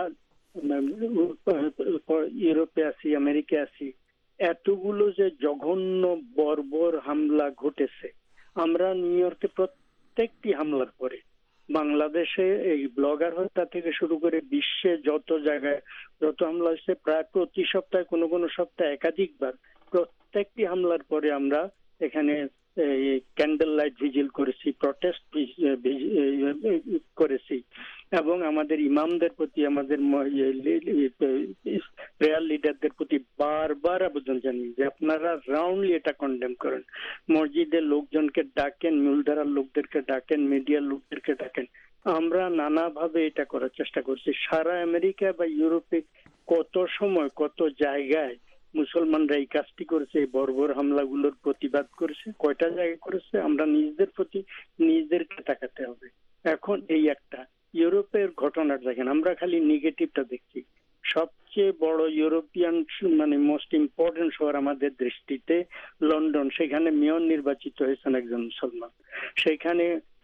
ইউরোপে আছি, আমেরিকা আছি, এতগুলো যে জঘন্য বর্বর হামলা ঘটেছে, আমরা নিউ ইয়র্কে প্রত্যেকটি হামলার পরে, বাংলাদেশে এই ব্লগার হত্যা থেকে শুরু করে বিশ্বে যত জায়গায় যত হামলা হয়েছে, প্রায় প্রতি সপ্তাহে, কোনো কোনো সপ্তাহে একাধিকবার, প্রত্যেকটি হামলার পরে আমরা এখানে ক্যান্ডেল লাইট ভিজিল করেছি, প্রটেস্ট করেছি, এবং আমাদের ইমামদের প্রতি, আমাদের প্রেয়ার লিডারদের প্রতি বারবার আবেদন জানিয়ে যে আপনারা রাউন্ডলি এটা কন্ডেম করেন, মসজিদের লোকজনকে ডাকেন, মূলধারার লোকদেরকে ডাকেন, মিডিয়ার লোকদেরকে ডাকেন। আমরা নানাভাবে এটা করার চেষ্টা করছি। সারা আমেরিকা বা ইউরোপে কত সময়, কত জায়গায় মুসলমানরা এই কাজটি করেছে, এই বর্বর হামলাগুলোর প্রতিবাদ করেছে, কয়টা জায়গায় করেছে, আমরা নিজেদের প্রতি নিজেদেরকে তাকাতে হবে। এখন এই একটা ইউরোপের ঘটনাটা দেখেন, আমরা খালি নেগেটিভটা দেখছি। সবচেয়ে বড় ইউরোপিয়ান মানে মোস্ট ইম্পর্টেন্ট শহর আমাদের দৃষ্টিতে লন্ডন, সেখানে মেয়র নির্বাচিত হয়েছেন একজন মুসলমান, সেখানে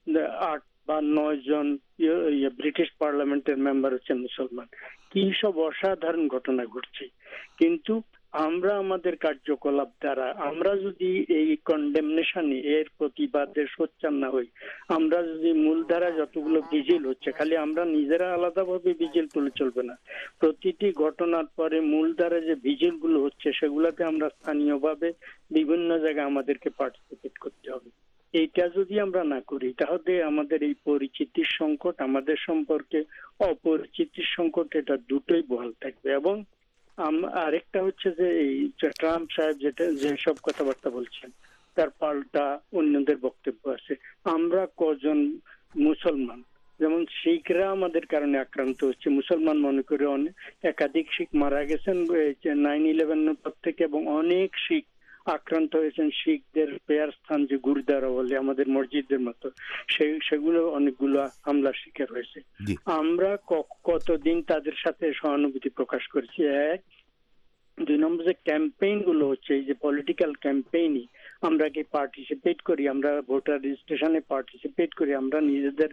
আট বা নয় জন ব্রিটিশ পার্লামেন্টের মেম্বার হচ্ছেন মুসলমান। কি সব অসাধারণ ঘটনা ঘটছে। কিন্তু আমরা আমাদের কার্যকলাপ দ্বারা, আমরা যদি এই কন্ডেমনেশনে, এর প্রতিবাদে সোচ্চার না হই, আমরা যদি মূলধারা যতগুলো ভিজিল হচ্ছে, খালি আমরা নিজেরা আলাদাভাবে ভিজিল তুলে চলবে না, প্রতিটি ঘটনার পরে মূলধারা যে ভিজিল গুলো হচ্ছে সেগুলোতে আমরা স্থানীয়ভাবে বিভিন্ন জায়গায় আমাদেরকে পার্টিসিপেট করতে হবে। এইটা যদি আমরা না করি, তাহলে আমাদের এই পরিচিতির সংকট, আমাদের সম্পর্কে অপরিচিতির সংকট, এটা দুটোই বহাল থাকবে। এবং আরেকটা হচ্ছে যে এই ট্রাম্প সাহেব যেটা যেসব কথাবার্তা বলছেন, তার পাল্টা অন্যদের বক্তব্য আছে। আমরা কজন মুসলমান, যেমন শিখরা আমাদের কারণে আক্রান্ত হচ্ছে, মুসলমান মনে করে অনেক একাধিক শিখ মারা গেছেন নাইন ইলেভেনের পর থেকে, এবং অনেক শিখ আক্রান্ত হয়েছেন। শিখদের প্রেয়ার স্থান যে গুরুদ্বারা বলে, আমাদের মসজিদের মতো, সেই সেগুলো অনেকগুলো হামলার শিকার হয়েছে। আমরা কতদিন তাদের সাথে সহানুভূতি প্রকাশ করেছি। এক, দুই নম্বর যে ক্যাম্পেইন গুলো হচ্ছে, এই যে পলিটিক্যাল ক্যাম্পেইনই, আমরা কি পার্টিসিপেট করি, আমরা ভোটার রেজিস্ট্রেশনে পার্টিসিপেট করি, আমরা নিজেদের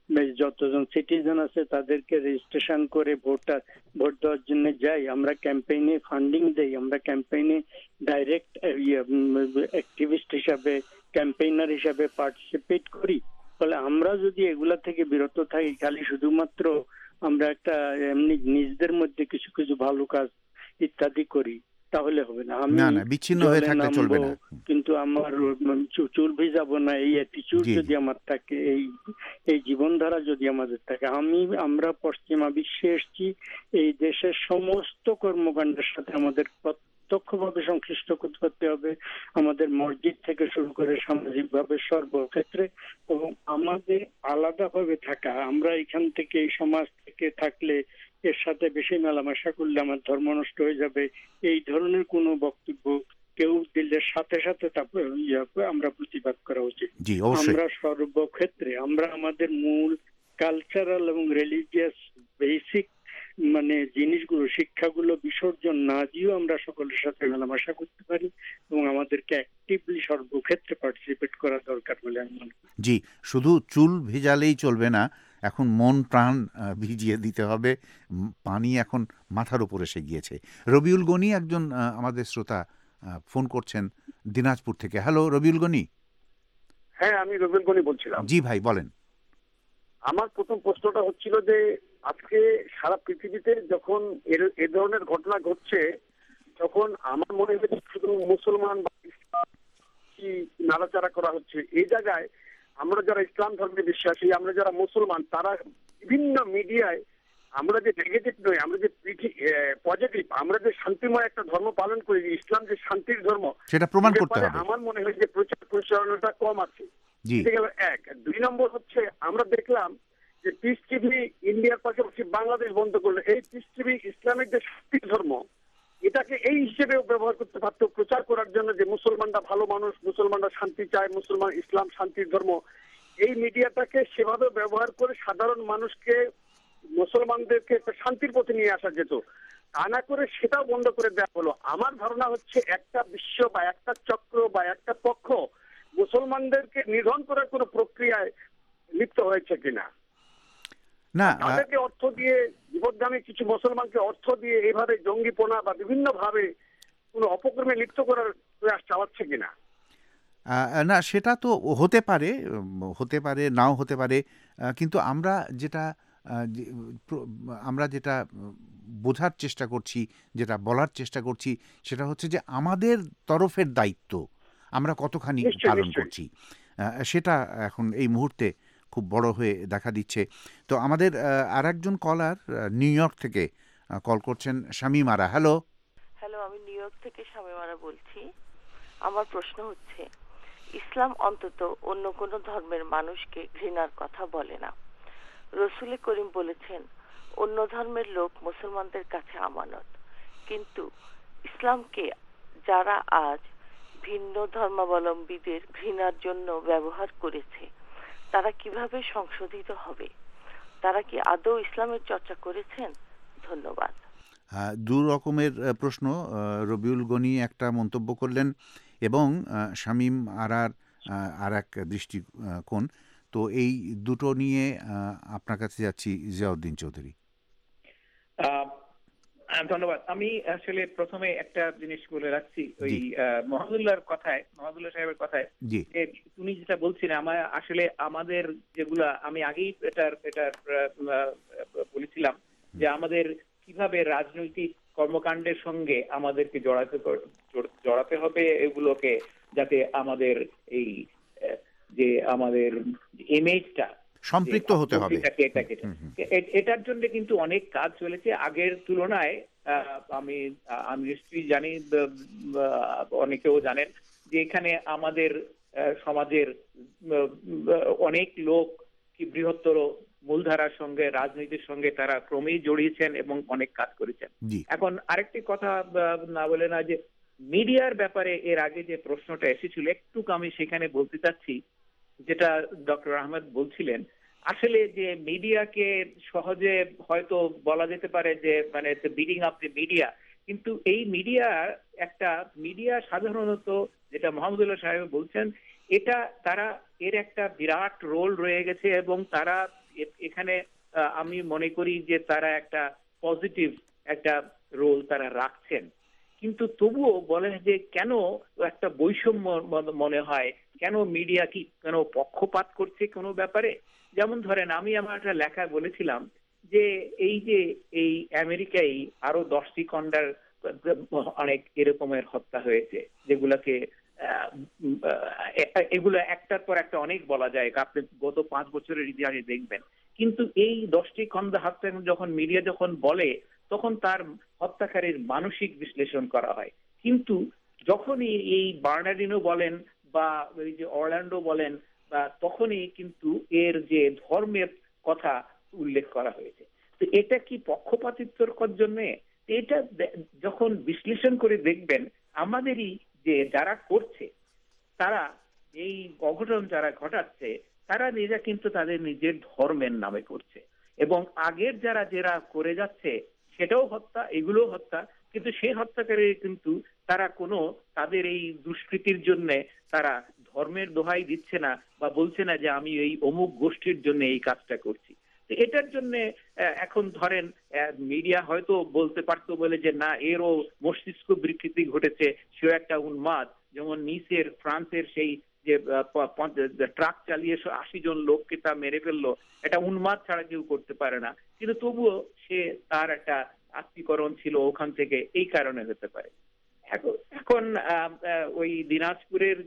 যতজন সিটিজেন আছে তাদেরকে রেজিস্ট্রেশন করে ভোটার ভোট দেওয়ার জন্য যাই, আমরা ক্যাম্পেইনে ফান্ডিং দেই, আমরা ক্যাম্পেইনে ডাইরেক্ট অ্যাক্টিভিস্ট হিসাবে, ক্যাম্পেইনার হিসাবে পার্টিসিপেট করি। ফলে আমরা যদি এগুলা থেকে বিরত থাকি, খালি শুধুমাত্র আমরা একটা এমনি নিজেদের মধ্যে কিছু কিছু ভালো কাজ ইত্যাদি করি, তাহলে হবে না। আমি না না বিচ্ছিন্ন হয়ে জলে থাকলে চলবে নামবো, না। কিন্তু আমার চু- চুল ভিজাবো না, এই অ্যাটিটিউড জি, যদি আমার থাকে, এই এই জীবনধারা যদি আমাদের থাকে, আমি আমরা পশ্চিমা বিশ্বে এসেছি, এই দেশের সমস্ত কর্মকাণ্ডের সাথে আমাদের প্রত্যক্ষভাবে সংশ্লিষ্ট করতে হবে, আমাদের মসজিদ থেকে শুরু করে সামাজিক ভাবে সর্বক্ষেত্রে। এবং আমাদের আলাদাভাবে থাকা, আমরা এখান থেকে এই সমাজ থেকে থাকলে এর সাথে বেশি মেলামেশা করলে আমার ধর্ম নষ্ট হয়ে যাবে, এই ধরনের কোনো বক্তব্য কেউ দিলে সাথে সাথে তারপর আমরা প্রতিবাদ করা উচিত। জি অবশ্যই। আমরা সর্বক্ষেত্রে আমরা আমাদের মূল কালচারাল এবং রিলিজিয়াস বেসিক মানে জিনিসগুলো, শিক্ষাগুলো বিসর্জন না দিয়েও আমরা সকলের সাথে মেলামেশা করতে পারি এবং আমাদেরকে অ্যাক্টিভলি সর্বক্ষেত্রে পার্টিসিপেট করা দরকার বলে আমি মনে করি। জি, শুধু চুল ভিজালেই চলবে না, এখন মন প্রাণ আহ, ভিজিয়ে দিতে হবে। উম, পানি এখন মাথার উপর এসে গিয়েছে। রবিউল গনি একজন আহ, আমাদের শ্রোতা আহ, ফোন করছেন দিনাজপুর থেকে। হ্যালো রবিউল গনি। হ্যাঁ, আমি রবিউল গনি বলছিলাম। জি ভাই বলেন। আমার প্রথম প্রশ্নটা হচ্ছিল যে আজকে সারা পৃথিবীতে যখন এর এ ধরনের ঘটনা ঘটছে, তখন আমার মনে হয় শুধু মুসলমান বা ইসলাম কি নাড়াচাড়া করা হচ্ছে। এই জায়গায় আমরা যারা ইসলাম ধর্মে বিশ্বাসী, আমরা যারা মুসলমান, তারা বিভিন্ন মিডিয়ায় আমরা যে নেগেটিভ নই, আমরা যে পজিটিভ, আমরা যে শান্তিময় একটা ধর্ম পালন করি, ইসলাম যে শান্তির ধর্ম, সেটা প্রমাণ করতে হবে। আমার মনে হয় যে প্রচার প্রচারণাটা কম আছে। জি। এটা গেল এক। দুই নম্বর হচ্ছে আমরা দেখলাম যে পিস টিভি ইন্ডিয়ার পাশাপাশি বাংলাদেশ বন্ধ করলো। এই পিস টিভি ইসলামিক যে শান্তির ধর্ম, এটাকে এই হিসেবেও ব্যবহার করতে পারত প্রচার করার জন্য যে মুসলমানরা ভালো মানুষ, মুসলমানরা শান্তি চায়, মুসলমান ইসলাম শান্তির ধর্ম। এই মিডিয়াটাকে সেভাবে ব্যবহার করে সাধারণ মানুষকে, মুসলমানদেরকে একটা শান্তির পথে নিয়ে আসা যেত। তা না করে সেটাও বন্ধ করে দেওয়া হলো। আমার ধারণা হচ্ছে একটা বিশ্ব বা একটা চক্র বা একটা পক্ষ মুসলমানদেরকে নিধন করার কোন প্রক্রিয়ায় লিপ্ত হয়েছে কিনা, না তাদেরকে অর্থ দিয়ে, বিপদগামী কিছু মুসলমানকে অর্থ দিয়ে এইভাবে জঙ্গিপনা বা বিভিন্ন ভাবে কোন অপকর্মে লিপ্ত করার প্রয়াস চালাচ্ছে কিনা। আহ, না সেটা তো হতে পারে, উম, হতে পারে নাও হতে পারে, আহ, কিন্তু আমরা যেটা আহ, যে- প্র- আমরা যেটা উম, বোঝার চেষ্টা করছি, যেটা বলার চেষ্টা করছি, সেটা হচ্ছে যে আমাদের তরফের দায়িত্ব আমরা কতখানি নিশ্চয়ই, পালন নিশ্চয়ই। করছি, আহ, সেটা এখন এই মুহূর্তে খুব বড় হয়ে দেখা দিচ্ছে। তো আমাদের আর একজন কলার নিউ ইয়র্ক থেকে কল করছেন, শামীম আরা। হ্যালো। হ্যালো, আমি নিউ ইয়র্ক থেকে শামীম আরা বলছি। আমার প্রশ্ন হচ্ছে, ইসলাম অন্তত অন্য কোনো ধর্মের মানুষকে ঘৃণার কথা বলে না। রসুল করিম বলেছেন অন্য ধর্মের লোক মুসলমানদের কাছে আমানত, কিন্তু ইসলামকে যারা আজ ভিন্ন ধর্মাবলম্বীদের ঘৃণার জন্য ব্যবহার করেছে, তারা কিভাবে সংশোধিত হবে? তারা কি আদৌ ইসলামের চর্চা করেছেন? ধন্যবাদ। দু রকমের প্রশ্ন রবিউল গনি একটা মন্তব্য করলেন এবং শামীম আরার আর এক দৃষ্টিকোণ। তো এই দুটো নিয়ে আপনার কাছে যাচ্ছি জিয়াউদ্দিন চৌধুরী। ধন্যবাদ। আমি আসলে প্রথমে একটা জিনিস বলে রাখছি, ওই মহাদুল্লাহর কথায়, মহাদুল্লাহ সাহেবের কথায় যে তুমি যেটা বলছিলে, আমার আসলে আমাদের যেগুলা আমি আগেই এটার এটার বলেছিলাম যে আমাদের কিভাবে রাজনৈতিক কর্মকাণ্ডের সঙ্গে আমাদেরকে জড়াতে জড়াতে হবে, এগুলোকে যাতে আমাদের এই যে আমাদের ইমেজটা সম্পৃক্ত হতে হবে, এটার জন্য কিন্তু অনেক কাজ চলেছে আগের তুলনায়। আমি আমি নিশ্চয়ই জানি, অনেকেও জানেন যে এখানে আমাদের সমাজের অনেক লোক কি বৃহত্তর মূলধারার সঙ্গে, রাজনীতির সঙ্গে তারা ক্রমেই জড়িয়েছেন এবং অনেক কাজ করেছেন। এখন আরেকটি কথা না বলে না, যে মিডিয়ার ব্যাপারে এর আগে যে প্রশ্নটা এসেছিল, একটু আমি সেখানে বলতে চাচ্ছি, যেটা ডক্টর আহমেদ বলছিলেন, আসলে যে মিডিয়াকে সহজে হয়তো বলা যেতে পারে যে মানে বিডিং আপ দি মিডিয়া, কিন্তু এই মিডিয়া একটা মিডিয়া সাধারণত যেটা মোহাম্মদুল্লাহ সাহেব বলছেন, এটা তারা এর একটা বিরাট রোল রয়ে গেছে এবং তারা এখানে আমি মনে করি যে তারা একটা পজিটিভ একটা রোল তারা রাখছেন। কিন্তু তবুও বলেন যে কেন একটা বৈষম্য মনে হয়, কেন মিডিয়া কি কেন পক্ষপাত করছে কোনো ব্যাপারে। যেমন ধরেন, আমি আমার একটা লেখায় বলেছিলাম যে এই যে এই আমেরিকায় আরো দশটি কন্ডার অনেক এরকমের হত্যা হয়েছে যেগুলোকে এগুলো একটার পর একটা অনেক বলা যায়, আপনি গত পাঁচ বছরের ইতিহাসে দেখবেন। কিন্তু এই দশটি খন্দা হত্যা যখন মিডিয়া যখন বলে তখন তার হত্যাকারীর মানসিক বিশ্লেষণ করা হয়। কিন্তু যখনই এই বার্নার্ডিনো বলেন বা এই যে অরল্যান্ডো বলেন বা তখনই কিন্তু এর যে ধর্মের কথা উল্লেখ করা হয়েছে। তো এটা কি পক্ষপাতিত্বর জন্য? এটা যখন বিশ্লেষণ করে দেখবেন আমাদেরই যে যারা করছে তারা এই অঘটন যারা ঘটাচ্ছে তারা নিজে কিন্তু তাদের নিজের ধর্মের নামে করছে, এবং আগের যারা যারা করে যাচ্ছে সেটাও হত্যা, এগুলো হত্যা, কিন্তু সেই হত্যাকারী কিন্তু তারা কোনো তাদের এই দুষ্কৃতির জন্য তারা ধর্মের দোহাই দিচ্ছে না বা বলছে না যে আমি এই অমুক গোষ্ঠীর জন্য এই কাজটা করছি। এটার জন্য এখন ধরেন মিডিয়া হয়তো বলতে পারতো বলে যে না এরও মস্তিষ্ক বিকৃতি ঘটেছে, সেও একটা উন্মাদ, যেমন নিসের ফ্রান্সের সেই যে ট্রাক চালিয়ে আশি জন লোককে তা মেরে ফেললো, এটা উন্মাদ ছাড়া কেউ করতে পারে না। কিন্তু তবুও সে তার একটা আত্মীকরণ ছিল ওখান থেকে, এই কারণে হতে পারে। এখন এখন ওই দিনাজপুরের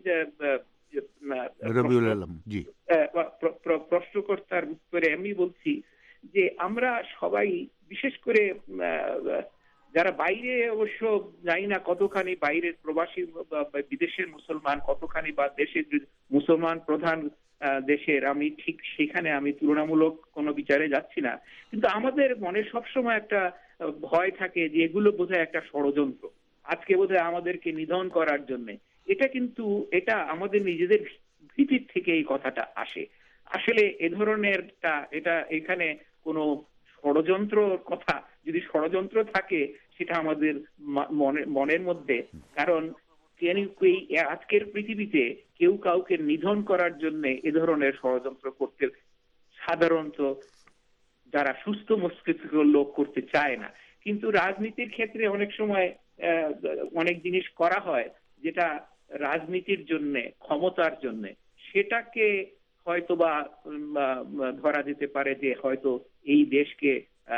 রবিউল আলম জি প্রশ্নকর্তার উত্তরে আমি বলছি যে আমরা সবাই বিশেষ করে যারা বাইরে, অবশ্য জানি না কতখানি বাইরের প্রবাসী বিদেশের মুসলমান কতখানি বা দেশের মুসলমান প্রধান দেশের, আমি ঠিক সেখানে আমি তুলনামূলক কোনো বিচারে যাচ্ছি না, কিন্তু আমাদের মনে সবসময় একটা ভয় থাকে যে এগুলো বোধহয় একটা ষড়যন্ত্র, আজকে বোধহয় আমাদেরকে নিধন করার জন্য। এটা কিন্তু এটা আমাদের নিজেদের ভীতির থেকে এই কথাটা আসে। আসলে এ ধরনের এটা এখানে কোনো ষড়যন্ত্র কথা, যদি ষড়যন্ত্র থাকে সেটা আমাদের মনের মধ্যে, কারণ আজকের পৃথিবীতে কেউ কাউকে নিধন করার জন্য এ ধরনের ষড়যন্ত্র করতে সাধারণত যারা সুস্থ মস্তিষ্ক লোক করতে চায় না। কিন্তু রাজনীতির ক্ষেত্রে অনেক সময় অনেক জিনিস করা হয় যেটা রাজনীতির জন্য, ক্ষমতার জন্য, সেটাকে হয়তো বা ধরা যেতে পারে যে হয়তো এই দেশকে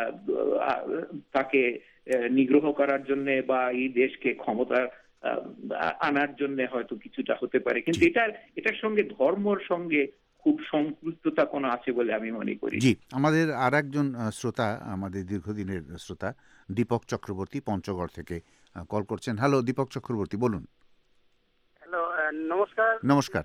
তাকে নিগ্রহ করার জন্য বা এই দেশকে ক্ষমতা আনার জন্য হয়তো কিছুটা হতে পারে, কিন্তু এটা এটার সঙ্গে ধর্মর সঙ্গে খুব সম্পৃক্ততা কোনো আছে বলে আমি মনে করি। জি, আমাদের আর একজন শ্রোতা, আমাদের দীর্ঘদিনের শ্রোতা দীপক চক্রবর্তী পঞ্চগড় থেকে কল করছেন। হ্যালো দীপক চক্রবর্তী, বলুন। হ্যালো, নমস্কার। নমস্কার,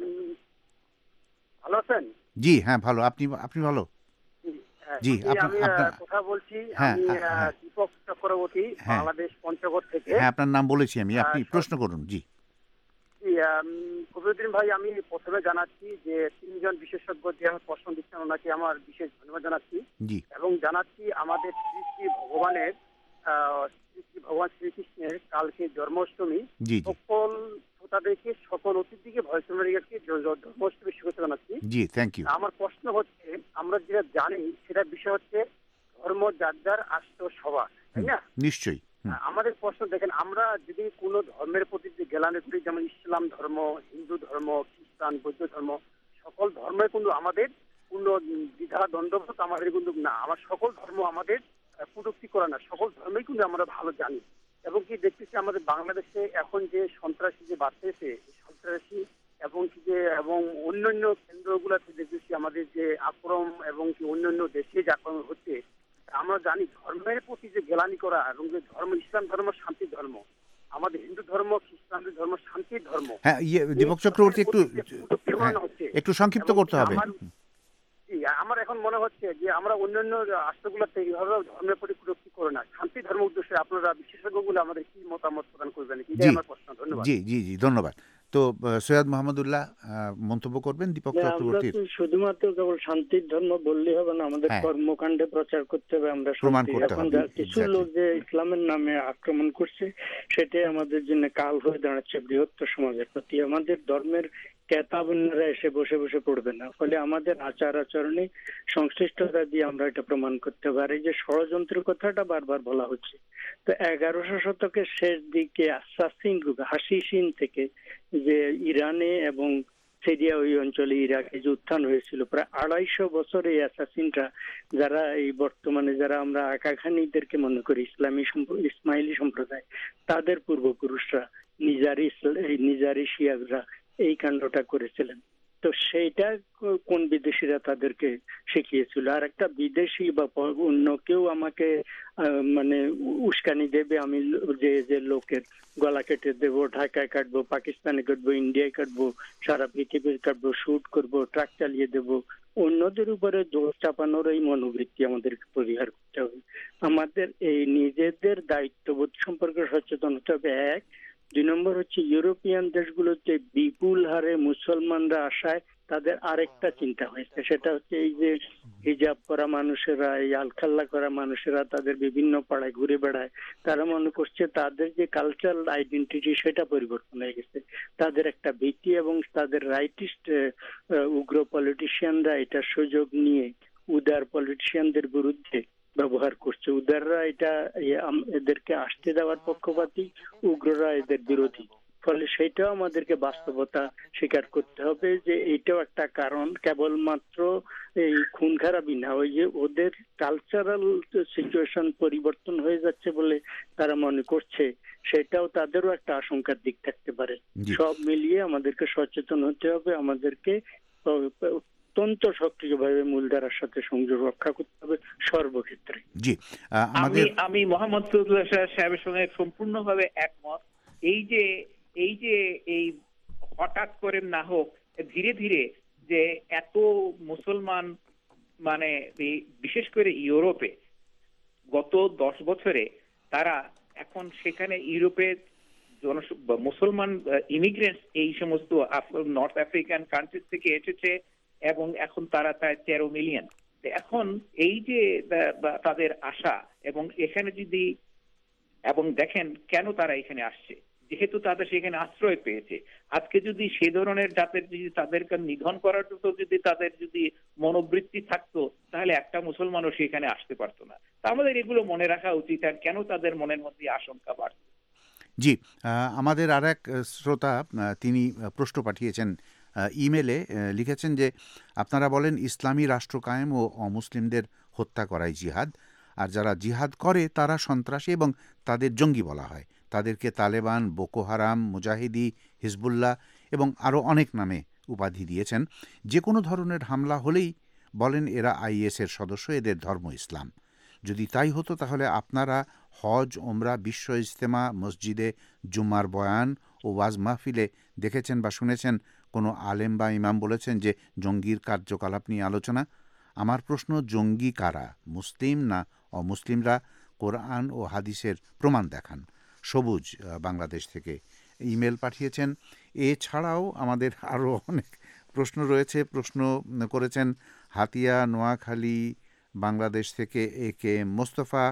ভালো আছেন? জি হ্যাঁ ভালো, আপনি আপনি ভালো? জি, আমি কথা বলছি, আমি দীপক চক্রবর্তী, বাংলাদেশ পঞ্চগড় থেকে। হ্যাঁ, আপনার নাম বলেছি আমি, আপনি প্রশ্ন করুন। জি জি কবিরউদ্দিন ভাই, আমি প্রথমে জানাচ্ছি যে তিনজন বিশেষজ্ঞ যে আমার প্রশ্ন দিচ্ছেন ওনাকে আমার বিশেষ ধন্যবাদ জানাচ্ছি, এবং জানাচ্ছি আমাদের শ্রী শ্রী ভগবানের শ্রী শ্রী ভগবান শ্রীকৃষ্ণের কালকে জন্মাষ্টমী, সকল শ্রোতাদেরকে সকল অতিথিকে ভয়েস আমেরিকাকে জন্মাষ্টমী শুভেচ্ছা জানাচ্ছি। জি, থ্যাংক ইউ। আমার প্রশ্ন হচ্ছে, আমরা যেটা জানি সেটা বিষয় হচ্ছে ধর্ম যার যার আষ্ট সবার, তাই না? নিশ্চয়ই। আমাদের প্রশ্ন দেখেন, আমরা যদি কোনো ধর্মের প্রতি যে গেলানি করি, যেমন ইসলাম ধর্ম, হিন্দু ধর্ম, খ্রিস্টান, বৌদ্ধ ধর্ম, সকল ধর্মে কিন্তু আমাদের কোনো দ্বিধা দ্বন্দ্ব আমাদের কিন্তু না, আমার সকল ধর্ম আমাদের কটূক্তি করে না, সকল ধর্মেই কিন্তু আমরা ভালো জানি। এবং কি দেখতেছি আমাদের বাংলাদেশে এখন যে সন্ত্রাসী যে বাড়তেছে, সন্ত্রাসী এবং কি যে এবং অন্যান্য কেন্দ্রগুলোতে দেখতেছি আমাদের যে আক্রমণ এবং কি অন্যান্য দেশে যে আক্রমণ হচ্ছে, আমরা জানি ধর্মের প্রতি যে গেলানি করা, এবং যে ধর্ম ইসলাম ধর্ম শান্তির ধর্ম, আমাদের হিন্দু ধর্ম খ্রিস্টানদের ধর্ম শান্তির ধর্ম। হ্যাঁ, দীপক চক্রবর্তী একটু একটু সংক্ষিপ্ত করতে হবে। আমার এখন মনে হচ্ছে যে আমরা অন্যান্য রাষ্ট্রগুলোতে এইভাবে ধর্মের প্রতি কটূক্তি করে না, শান্তি ধর্ম উদ্দেশ্যে আপনারা বিশেষজ্ঞগুলো আমাদের কি মতামত প্রদান করবেন, এটাই আমার প্রশ্ন। ধন্যবাদ। জি জি জি ধন্যবাদ। তো সৈয়দ মোহাম্মদুল্লাহ মন্তব্য করবেন দীপক চক্রবর্তী। শুধুমাত্র কেবল শান্তির ধর্ম বললেই হবে না, আমাদের কর্মকাণ্ডে প্রচার করতে হবে, আমরা প্রমাণ করতে হবে। কিছু লোক যে ইসলামের নামে আক্রমণ করছে সেটাই আমাদের জন্য কাল হয়ে দাঁড়াচ্ছে বৃহত্তর সমাজের প্রতি। আমাদের ধর্মের কেতাবন্যরা এসে বসে বসে পড়বে না, ফলে আমাদের আচার আচরণে সংশ্লিষ্টতা দিয়ে আমরা এটা প্রমাণ করতে হবে। আর এই যে ষড়যন্ত্রের কথাটা বারবার বলা হচ্ছে, তো এগারোশো শতকের শেষ দিকে আসাসিন গ্রুপ হাসিসিন থেকে যে ইরানে এবং সিরিয়া ওই অঞ্চলে ইরাকে যে উত্থান হয়েছিল, প্রায় আড়াইশো বছরে এই অ্যাসাসিনরা, যারা এই বর্তমানে যারা আমরা আকা খানিদেরকে মনে করি ইসলামী ইসমাইলি সম্প্রদায়, তাদের পূর্বপুরুষরা নিজারি নিজারি শিয়ারা এই কাণ্ডটা করেছিলেন। তো সেইটা কোন বিদেশিরা তাদেরকে শিখিয়েছিল। আর একটা বিদেশি বা অন্য কেউ আমাকে মানে উস্কানি দেবে, আমি যে যে লোকের গলা কেটে দেবো, ঢাকায় কাটবো, পাকিস্তানে কাটবো, ইন্ডিয়ায় কাটবো, সারা পৃথিবীর কাটবো, শুট করবো, ট্রাক চালিয়ে দেবো, অন্যদের উপরে দোষ চাপানোর এই মনোবৃত্তি আমাদেরকে পরিহার করতে হবে। আমাদের এই নিজেদের দায়িত্ববোধ সম্পর্কে সচেতন হতে হবে। এক দুই নম্বর হচ্ছে ইউরোপিয়ান দেশগুলোতে বিপুল হারে মুসলমানরা আসায় তাদের আরেকটা চিন্তা হয়েছে, সেটা হচ্ছে এই যে হিজাব করা মানুষেরা, এই আলখাল্লা করা মানুষেরা তাদের বিভিন্ন পাড়ায় ঘুরে বেড়ায়, তারা মনে করছে তাদের যে কালচারাল আইডেন্টিটি সেটা পরিবর্তন হয়ে গেছে। তাদের একটা ভীতি এবং তাদের রাইটিস্ট উগ্র পলিটিশিয়ানরা এটা সুযোগ নিয়ে উদার পলিটিশিয়ানদের বিরুদ্ধে ব্যবহার করছে। উদাররা এটা এদেরকে আসতে দেওয়ার পক্ষপাতী, উগ্ররা এদের বিরোধী। ফলে সেটাও আমাদেরকে বাস্তবতা স্বীকার করতে হবে যে এইটাও একটা কারণ। কেবলমাত্র এই খুন খারাপই না, ওই যে ওদের কালচারাল সিচুয়েশন পরিবর্তন হয়ে যাচ্ছে বলে তারা মনে করছে, সেটাও তাদেরও একটা আশঙ্কার দিক থাকতে পারে। সব মিলিয়ে আমাদেরকে সচেতন হতে হবে, আমাদেরকে অত্যন্ত সক্রিয়ভাবে মূলধারার সাথে সংযোগ রক্ষা করতে হবে সর্বক্ষেত্রে। জি, আমি আমি মোহাম্মদ সাহেবের সঙ্গে সম্পূর্ণভাবে একমত। এই যে এই যে এই হঠাৎ করে না হোক ধীরে ধীরে যে এত মুসলমান মানে বিশেষ করে ইউরোপে গত দশ বছরে তারা এখন সেখানে ইউরোপের জন মুসলমান ইমিগ্রেন্টস এই সমস্ত নর্থ আফ্রিকান কান্ট্রি থেকে এসেছে এবং এখন তারা প্রায় তেরো মিলিয়ন। এখন এই যে তাদের আশা এবং এখানে যদি এবং দেখেন কেন তারা এখানে আসছে, যেহেতু তাদের সেখানে আশ্রয় পেয়েছে। আজকে যদি সে ধরনের জাতের যদি তাদেরকে নিধন করার জন্য যদি তাদের যদি মনোবৃত্তি থাকতো, তাহলে একটা মুসলমানও সেখানে আসতে পারতো না। তা আমাদের এগুলো মনে রাখা উচিত, আর কেন তাদের মনের মধ্যে আশঙ্কা বাড়ছে। জি, আমাদের আর এক শ্রোতা তিনি প্রশ্ন পাঠিয়েছেন ইমেলে, লিখেছেন যে আপনারা বলেন ইসলামী রাষ্ট্র কায়েম ও অমুসলিমদের হত্যা করাই জিহাদ, আর যারা জিহাদ করে তারা সন্ত্রাসী এবং তাদের জঙ্গি বলা হয়। তাদেরকে তালেবান, বোকো হারাম, মুজাহিদি, হিজবুল্লাহ এবং আরও অনেক নামে উপাধি দিয়েছেন। যে কোনো ধরনের হামলা হলেই বলেন এরা আইএসের সদস্য, এদের ধর্ম ইসলাম। যদি তাই হতো তাহলে আপনারা হজ, ওমরা, বিশ্ব ইজতেমা, মসজিদে জুম্মার বয়ান ও ওয়াজ মাহফিলে দেখেছেন বা শুনেছেন কোনো আলেম বা ইমাম বলেছেন যে জঙ্গির কার্যকলাপ নিয়ে আলোচনা? আমার প্রশ্ন, জঙ্গি কারা, মুসলিম না অমুসলিমরা? কোরআন ও হাদিসের প্রমাণ দেখান। সবুজ বাংলাদেশ থেকে ইমেল পাঠিয়েছেন। এছাড়াও আমাদের আরও অনেক প্রশ্ন রয়েছে। প্রশ্ন করেছেন হাতিয়া, নোয়াখালী বাংলাদেশ থেকে এ কে মোস্তফা।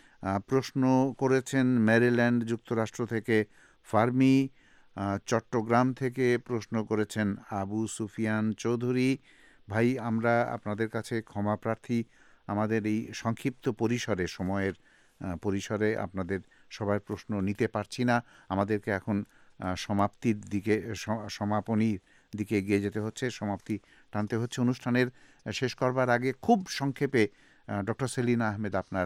প্রশ্ন করেছেন ম্যারিল্যান্ড যুক্তরাষ্ট্র থেকে ফার্মি। চট্টগ্রাম থেকে প্রশ্ন করেছেন আবু সুফিয়ান চৌধুরী। ভাই, আমরা আপনাদের কাছে ক্ষমা প্রার্থী, আমাদের এই সংক্ষিপ্ত পরিসরে সময়ের পরিসরে আপনাদের সবার প্রশ্ন নিতে পারছি না। আমাদেরকে এখন সমাপ্তির দিকে সমাপনীর দিকে এগিয়ে যেতে হচ্ছে, সমাপ্তি টানতে হচ্ছে। অনুষ্ঠানের শেষ করবার আগে খুব সংক্ষেপে ডক্টর সেলিনা আহমেদ আপনার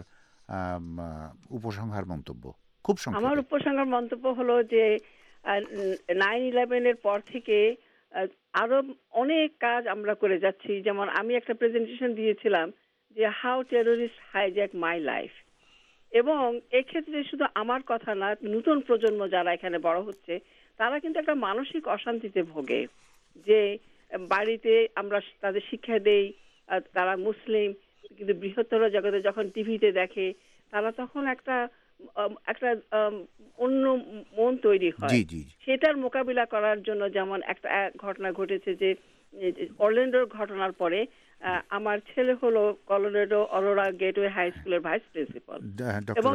উপসংহার মন্তব্য খুব সংক্ষেপে। আমার উপসংহার মন্তব্য হলো যে নাইন ইলেভেনের পর থেকে আরো অনেক কাজ আমরা করে যাচ্ছি। যেমন আমি একটা প্রেজেন্টেশন দিয়েছিলাম যে how terrorist hijack my life, এবং এক্ষেত্রে শুধু আমার কথা না, নতুন প্রজন্ম যারা এখানে বড় হচ্ছে তারা কিন্তু একটা মানসিক অশান্তিতে ভোগে। যে বাড়িতে আমরা তাদের শিক্ষা দেই তারা মুসলিম, কিন্তু বৃহত্তর জগতে যখন টিভিতে দেখে তারা তখন একটা একটা অন্য মন তৈরি হয়। সেটার মোকাবিলা করার জন্য যেমন একটা ঘটনা ঘটেছে যে অরল্যান্ডোর ঘটনার পরে আমার ছেলে হলো কলোরাডো অরোরা গেটওয়ে হাই স্কুলের ভাইস প্রিন্সিপাল, এবং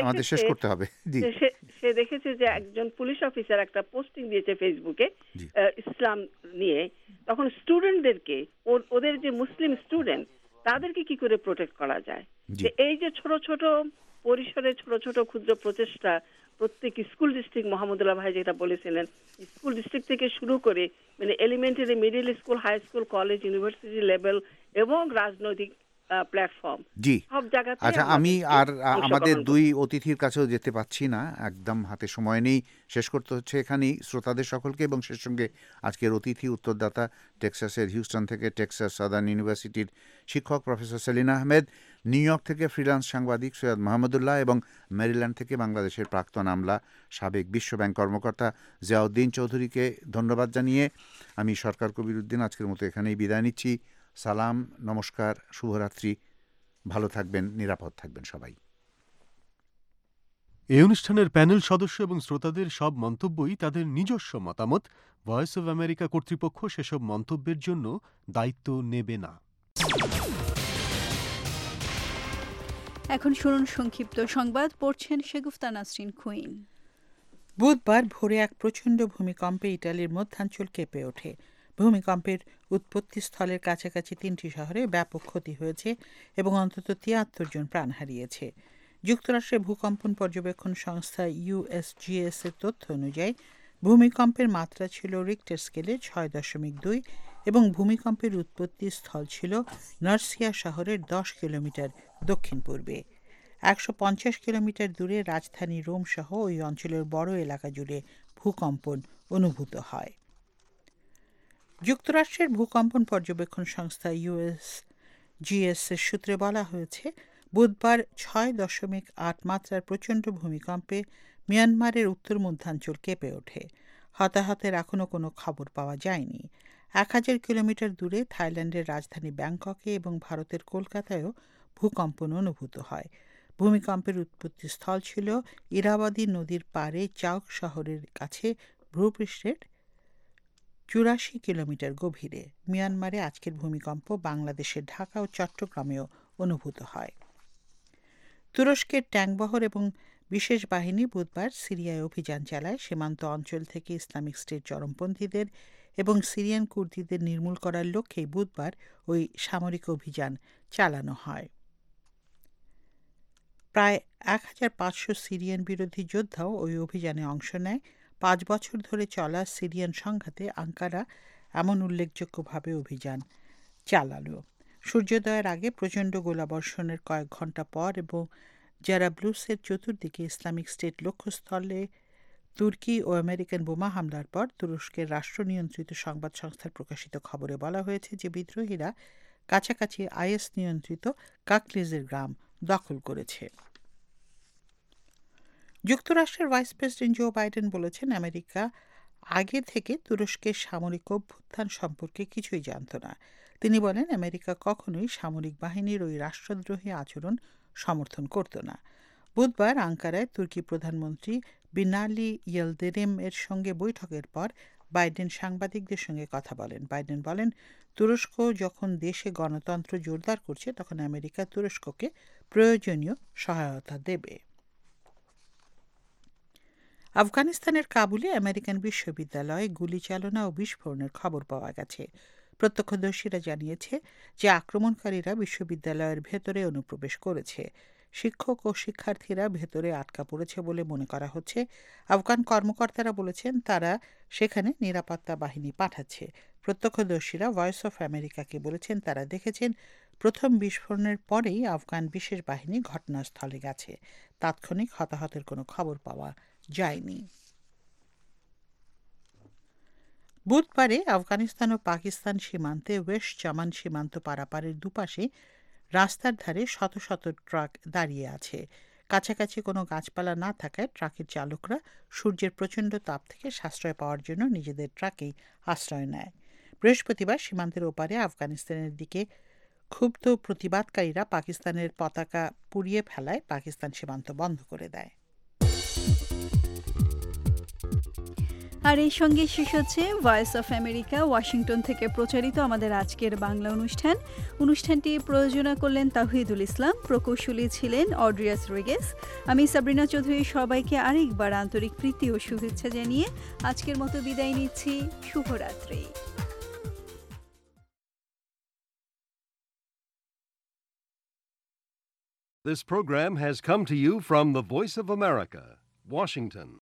সে দেখেছে যে একজন পুলিশ অফিসার একটা পোস্টিং দিয়েছে ফেসবুকে ইসলাম নিয়ে। তখন স্টুডেন্টদেরকে, ওদের যে মুসলিম স্টুডেন্ট তাদেরকে কি করে প্রোটেক্ট করা যায়, যে এই যে ছোট ছোট পরিসরে ছোট ছোট ক্ষুদ্র প্রচেষ্টা প্রত্যেক স্কুল ডিস্ট্রিক্ট মোহাম্মদুল্লাহ ভাই যেটা বলেছিলেন, স্কুল ডিস্ট্রিক্ট থেকে শুরু করে মানে elementary, middle school, high school, college, university level এবং রাজনৈতিক প্ল্যাটফর্ম, জি সব জায়গাতে আচ্ছা, আমি আর আমাদের দুই অতিথির কাছেও যেতে পাচ্ছি না, একদম হাতে সময় নেই, শেষ করতে হচ্ছে এখানেই শ্রোতাদের সকলকে এবং সে সঙ্গে আজকের অতিথি উত্তরদাতা টেক্সাসের হিউস্টন থেকে টেক্সাস সাদার্ন ইউনিভার্সিটির শিক্ষক professor Selina Ahmed, New York থেকে ফ্রিল্যান্স সাংবাদিক সৈয়দ মাহমুদুল্লাহ এবং মেরিল্যান্ড থেকে বাংলাদেশের প্রাক্তন আমলা সাবেক বিশ্বব্যাংক কর্মকর্তা জিয়াউদ্দিন চৌধুরীকে ধন্যবাদ জানিয়ে আমি সরকার কবির উদ্দিন আজকের মতো এখানেই বিদায় নিচ্ছি। সালাম, নমস্কার, শুভরাত্রি, ভালো থাকবেন, নিরাপদ থাকবেন সবাই। এই অনুষ্ঠানের প্যানেল সদস্য এবং শ্রোতাদের সব মন্তব্যই তাদের নিজস্ব মতামত। ভয়েস অব আমেরিকা কর্তৃপক্ষ সেসব মন্তব্যের জন্য দায়িত্ব নেবে না। এখন শুনুন সংক্ষিপ্ত সংবাদ, পড়ছেন শেগুফতা নাসরিন কুইন। বুধবার ভোরে এক প্রচণ্ড ভূমিকম্পে ইটালির মধ্যাঞ্চল কেঁপে ওঠে। ভূমিকম্পের উৎপত্তিস্থলের কাছাকাছি তিনটি শহরে ব্যাপক ক্ষতি হয়েছে এবং অন্তত তিয়াত্তর জন প্রাণ হারিয়েছে। যুক্তরাষ্ট্রের ভূকম্পন পর্যবেক্ষণ সংস্থা ইউএসজিএস এর তথ্য অনুযায়ী ভূমিকম্পের মাত্রা ছিল রিক্টার স্কেলে ছয় দশমিক দুই এবং ভূমিকম্পের উৎপত্তি স্থল ছিল নার্সিয়া শহরের দশ কিলোমিটার দক্ষিণ পূর্বে। একশো পঞ্চাশ কিলোমিটার দূরে রাজধানী রোম সহ ওই অঞ্চলের বড় এলাকা জুড়ে ভূকম্পন অনুভূত হয়। যুক্তরাষ্ট্রের ভূকম্পন পর্যবেক্ষণ সংস্থা ইউএসজিএস এর সূত্রে বলা হয়েছে, বুধবার ছয় দশমিক আট মাত্রার প্রচণ্ড ভূমিকম্পে মিয়ানমারের উত্তর মধ্যাঞ্চল কেঁপে ওঠে। হতাহতের এখনও কোনো খবর পাওয়া যায়নি। এক হাজার কিলোমিটার দূরে থাইল্যান্ডের রাজধানী ব্যাংককে এবং ভারতের কলকাতায়ও ভূকম্পন অনুভূত হয়। ভূমিকম্পের উৎপত্তিস্থল ছিল ইরাবাদী নদীর পাড়ে চাউক শহরের কাছে ভূপৃষ্ঠের চুরাশি কিলোমিটার গভীরে। মিয়ানমারে আজকের ভূমিকম্প বাংলাদেশের ঢাকা ও চট্টগ্রামেও অনুভূত হয়। তুরস্কের ট্যাঙ্কবহর এবং বিশেষ বাহিনী বুধবার সিরিয়ায় অভিযান চালায়। সীমান্ত অঞ্চল থেকে ইসলামিক স্টেট চরমপন্থীদের এবং সিরিয়ান কুর্দিদের নির্মূল করার লক্ষ্যে বুধবার ওই সামরিক অভিযান চালানো হয়। প্রায় এক হাজার পাঁচশো সিরিয়ান বিরোধী যোদ্ধাও ওই অভিযানে অংশ নেয়। পাঁচ বছর ধরে চলা সিরিয়ান সংঘাতে আঙ্কারা এমন উল্লেখযোগ্যভাবে অভিযান চালালো। সূর্যোদয়ের আগে প্রচণ্ড গোলাবর্ষণের কয়েক ঘন্টা পর এবং জারাবলুসের চতুর্দিকে ইসলামিক স্টেট লক্ষ্যস্থলে তুর্কি ও আমেরিকান বোমা হামলার পর তুরস্কের রাষ্ট্রনিয়ন্ত্রিত সংবাদ সংস্থার প্রকাশিত খবরে বলা হয়েছে যে বিদ্রোহীরা কাছাকাছি আইএস নিয়ন্ত্রিত কাকলিজের গ্রাম দখল করেছে। যুক্তরাষ্ট্রের ভাইস প্রেসিডেন্ট জো বাইডেন বলেছেন, আমেরিকা আগে থেকে তুরস্কের সামরিক অভ্যুত্থান সম্পর্কে কিছুই জানত না। তিনি বলেন, আমেরিকা কখনোই সামরিক বাহিনীর ওই রাষ্ট্রদ্রোহী আচরণ সমর্থন করত না। বুধবার আঙ্কারায় তুর্কি প্রধানমন্ত্রী বিনালি ইয়েলদেরিম এর সঙ্গে বৈঠকের পর বাইডেন সাংবাদিকদের সঙ্গে কথা বলেন। বাইডেন বলেন, তুরস্ক যখন দেশে গণতন্ত্র জোরদার করছে তখন আমেরিকা তুরস্ককে প্রয়োজনীয় সহায়তা দেবে। আফগানিস্তানের কাবুলে আমেরিকান বিশ্ববিদ্যালয়ে গুলিচালনা ও বিস্ফোরণের খবর পাওয়া গেছে। প্রত্যক্ষদর্শীরা জানিয়েছে যে আক্রমণকারীরা বিশ্ববিদ্যালয়ের ভেতরে অনুপ্রবেশ করেছে। শিক্ষক ও শিক্ষার্থীরা ভেতরে আটকা পড়েছে বলে মনে করা হচ্ছে। আফগান কর্মকর্তারা বলেছেন তারা সেখানে নিরাপত্তা বাহিনী পাঠাচ্ছে। প্রত্যক্ষদর্শীরা ভয়েস অফ আমেরিকাকে বলেছেন তারা দেখেছেন প্রথম বিস্ফোরণের পরেই আফগান বিশেষ বাহিনী ঘটনাস্থলে গেছে। তাৎক্ষণিক হতাহতের কোনো খবর পাওয়া যায়নি। বুধবারে আফগানিস্তান ও পাকিস্তান সীমান্তে ওয়েস্ট জামান সীমান্ত পারাপারের দুপাশে রাস্তার ধারে শত শত ট্রাক দাঁড়িয়ে আছে। কাছাকাছি কোনো গাছপালা না থাকায় ট্রাকের চালকরা সূর্যের প্রচণ্ড তাপ থেকে সাশ্রয় পাওয়ার জন্য নিজেদের ট্রাকেই আশ্রয় নেয়। বৃহস্পতিবার সীমান্তের ওপারে আফগানিস্তানের দিকে ক্ষুব্ধ প্রতিবাদকারীরা পাকিস্তানের পতাকা পুড়িয়ে ফেলায় পাকিস্তান সীমান্ত বন্ধ করে দেয়। আর এই সঙ্গে শেষ হচ্ছে ভয়েস অফ আমেরিকা ওয়াশিংটন থেকে প্রচারিত আমাদের আজকের বাংলা অনুষ্ঠান। অনুষ্ঠানটি প্রযোজনা করলেন তাওহিদুল ইসলাম, প্রকৌশলী ছিলেন অড্রিয়াস রোগেস। আমি সাবরিনা চৌধুরী সবাইকে আরেকবার আন্তরিক প্রীতি ও শুভেচ্ছা জানিয়ে আজকের মতো বিদায় নিচ্ছি। শুভরাত্রি। This program has come to you from the Voice of America, Washington.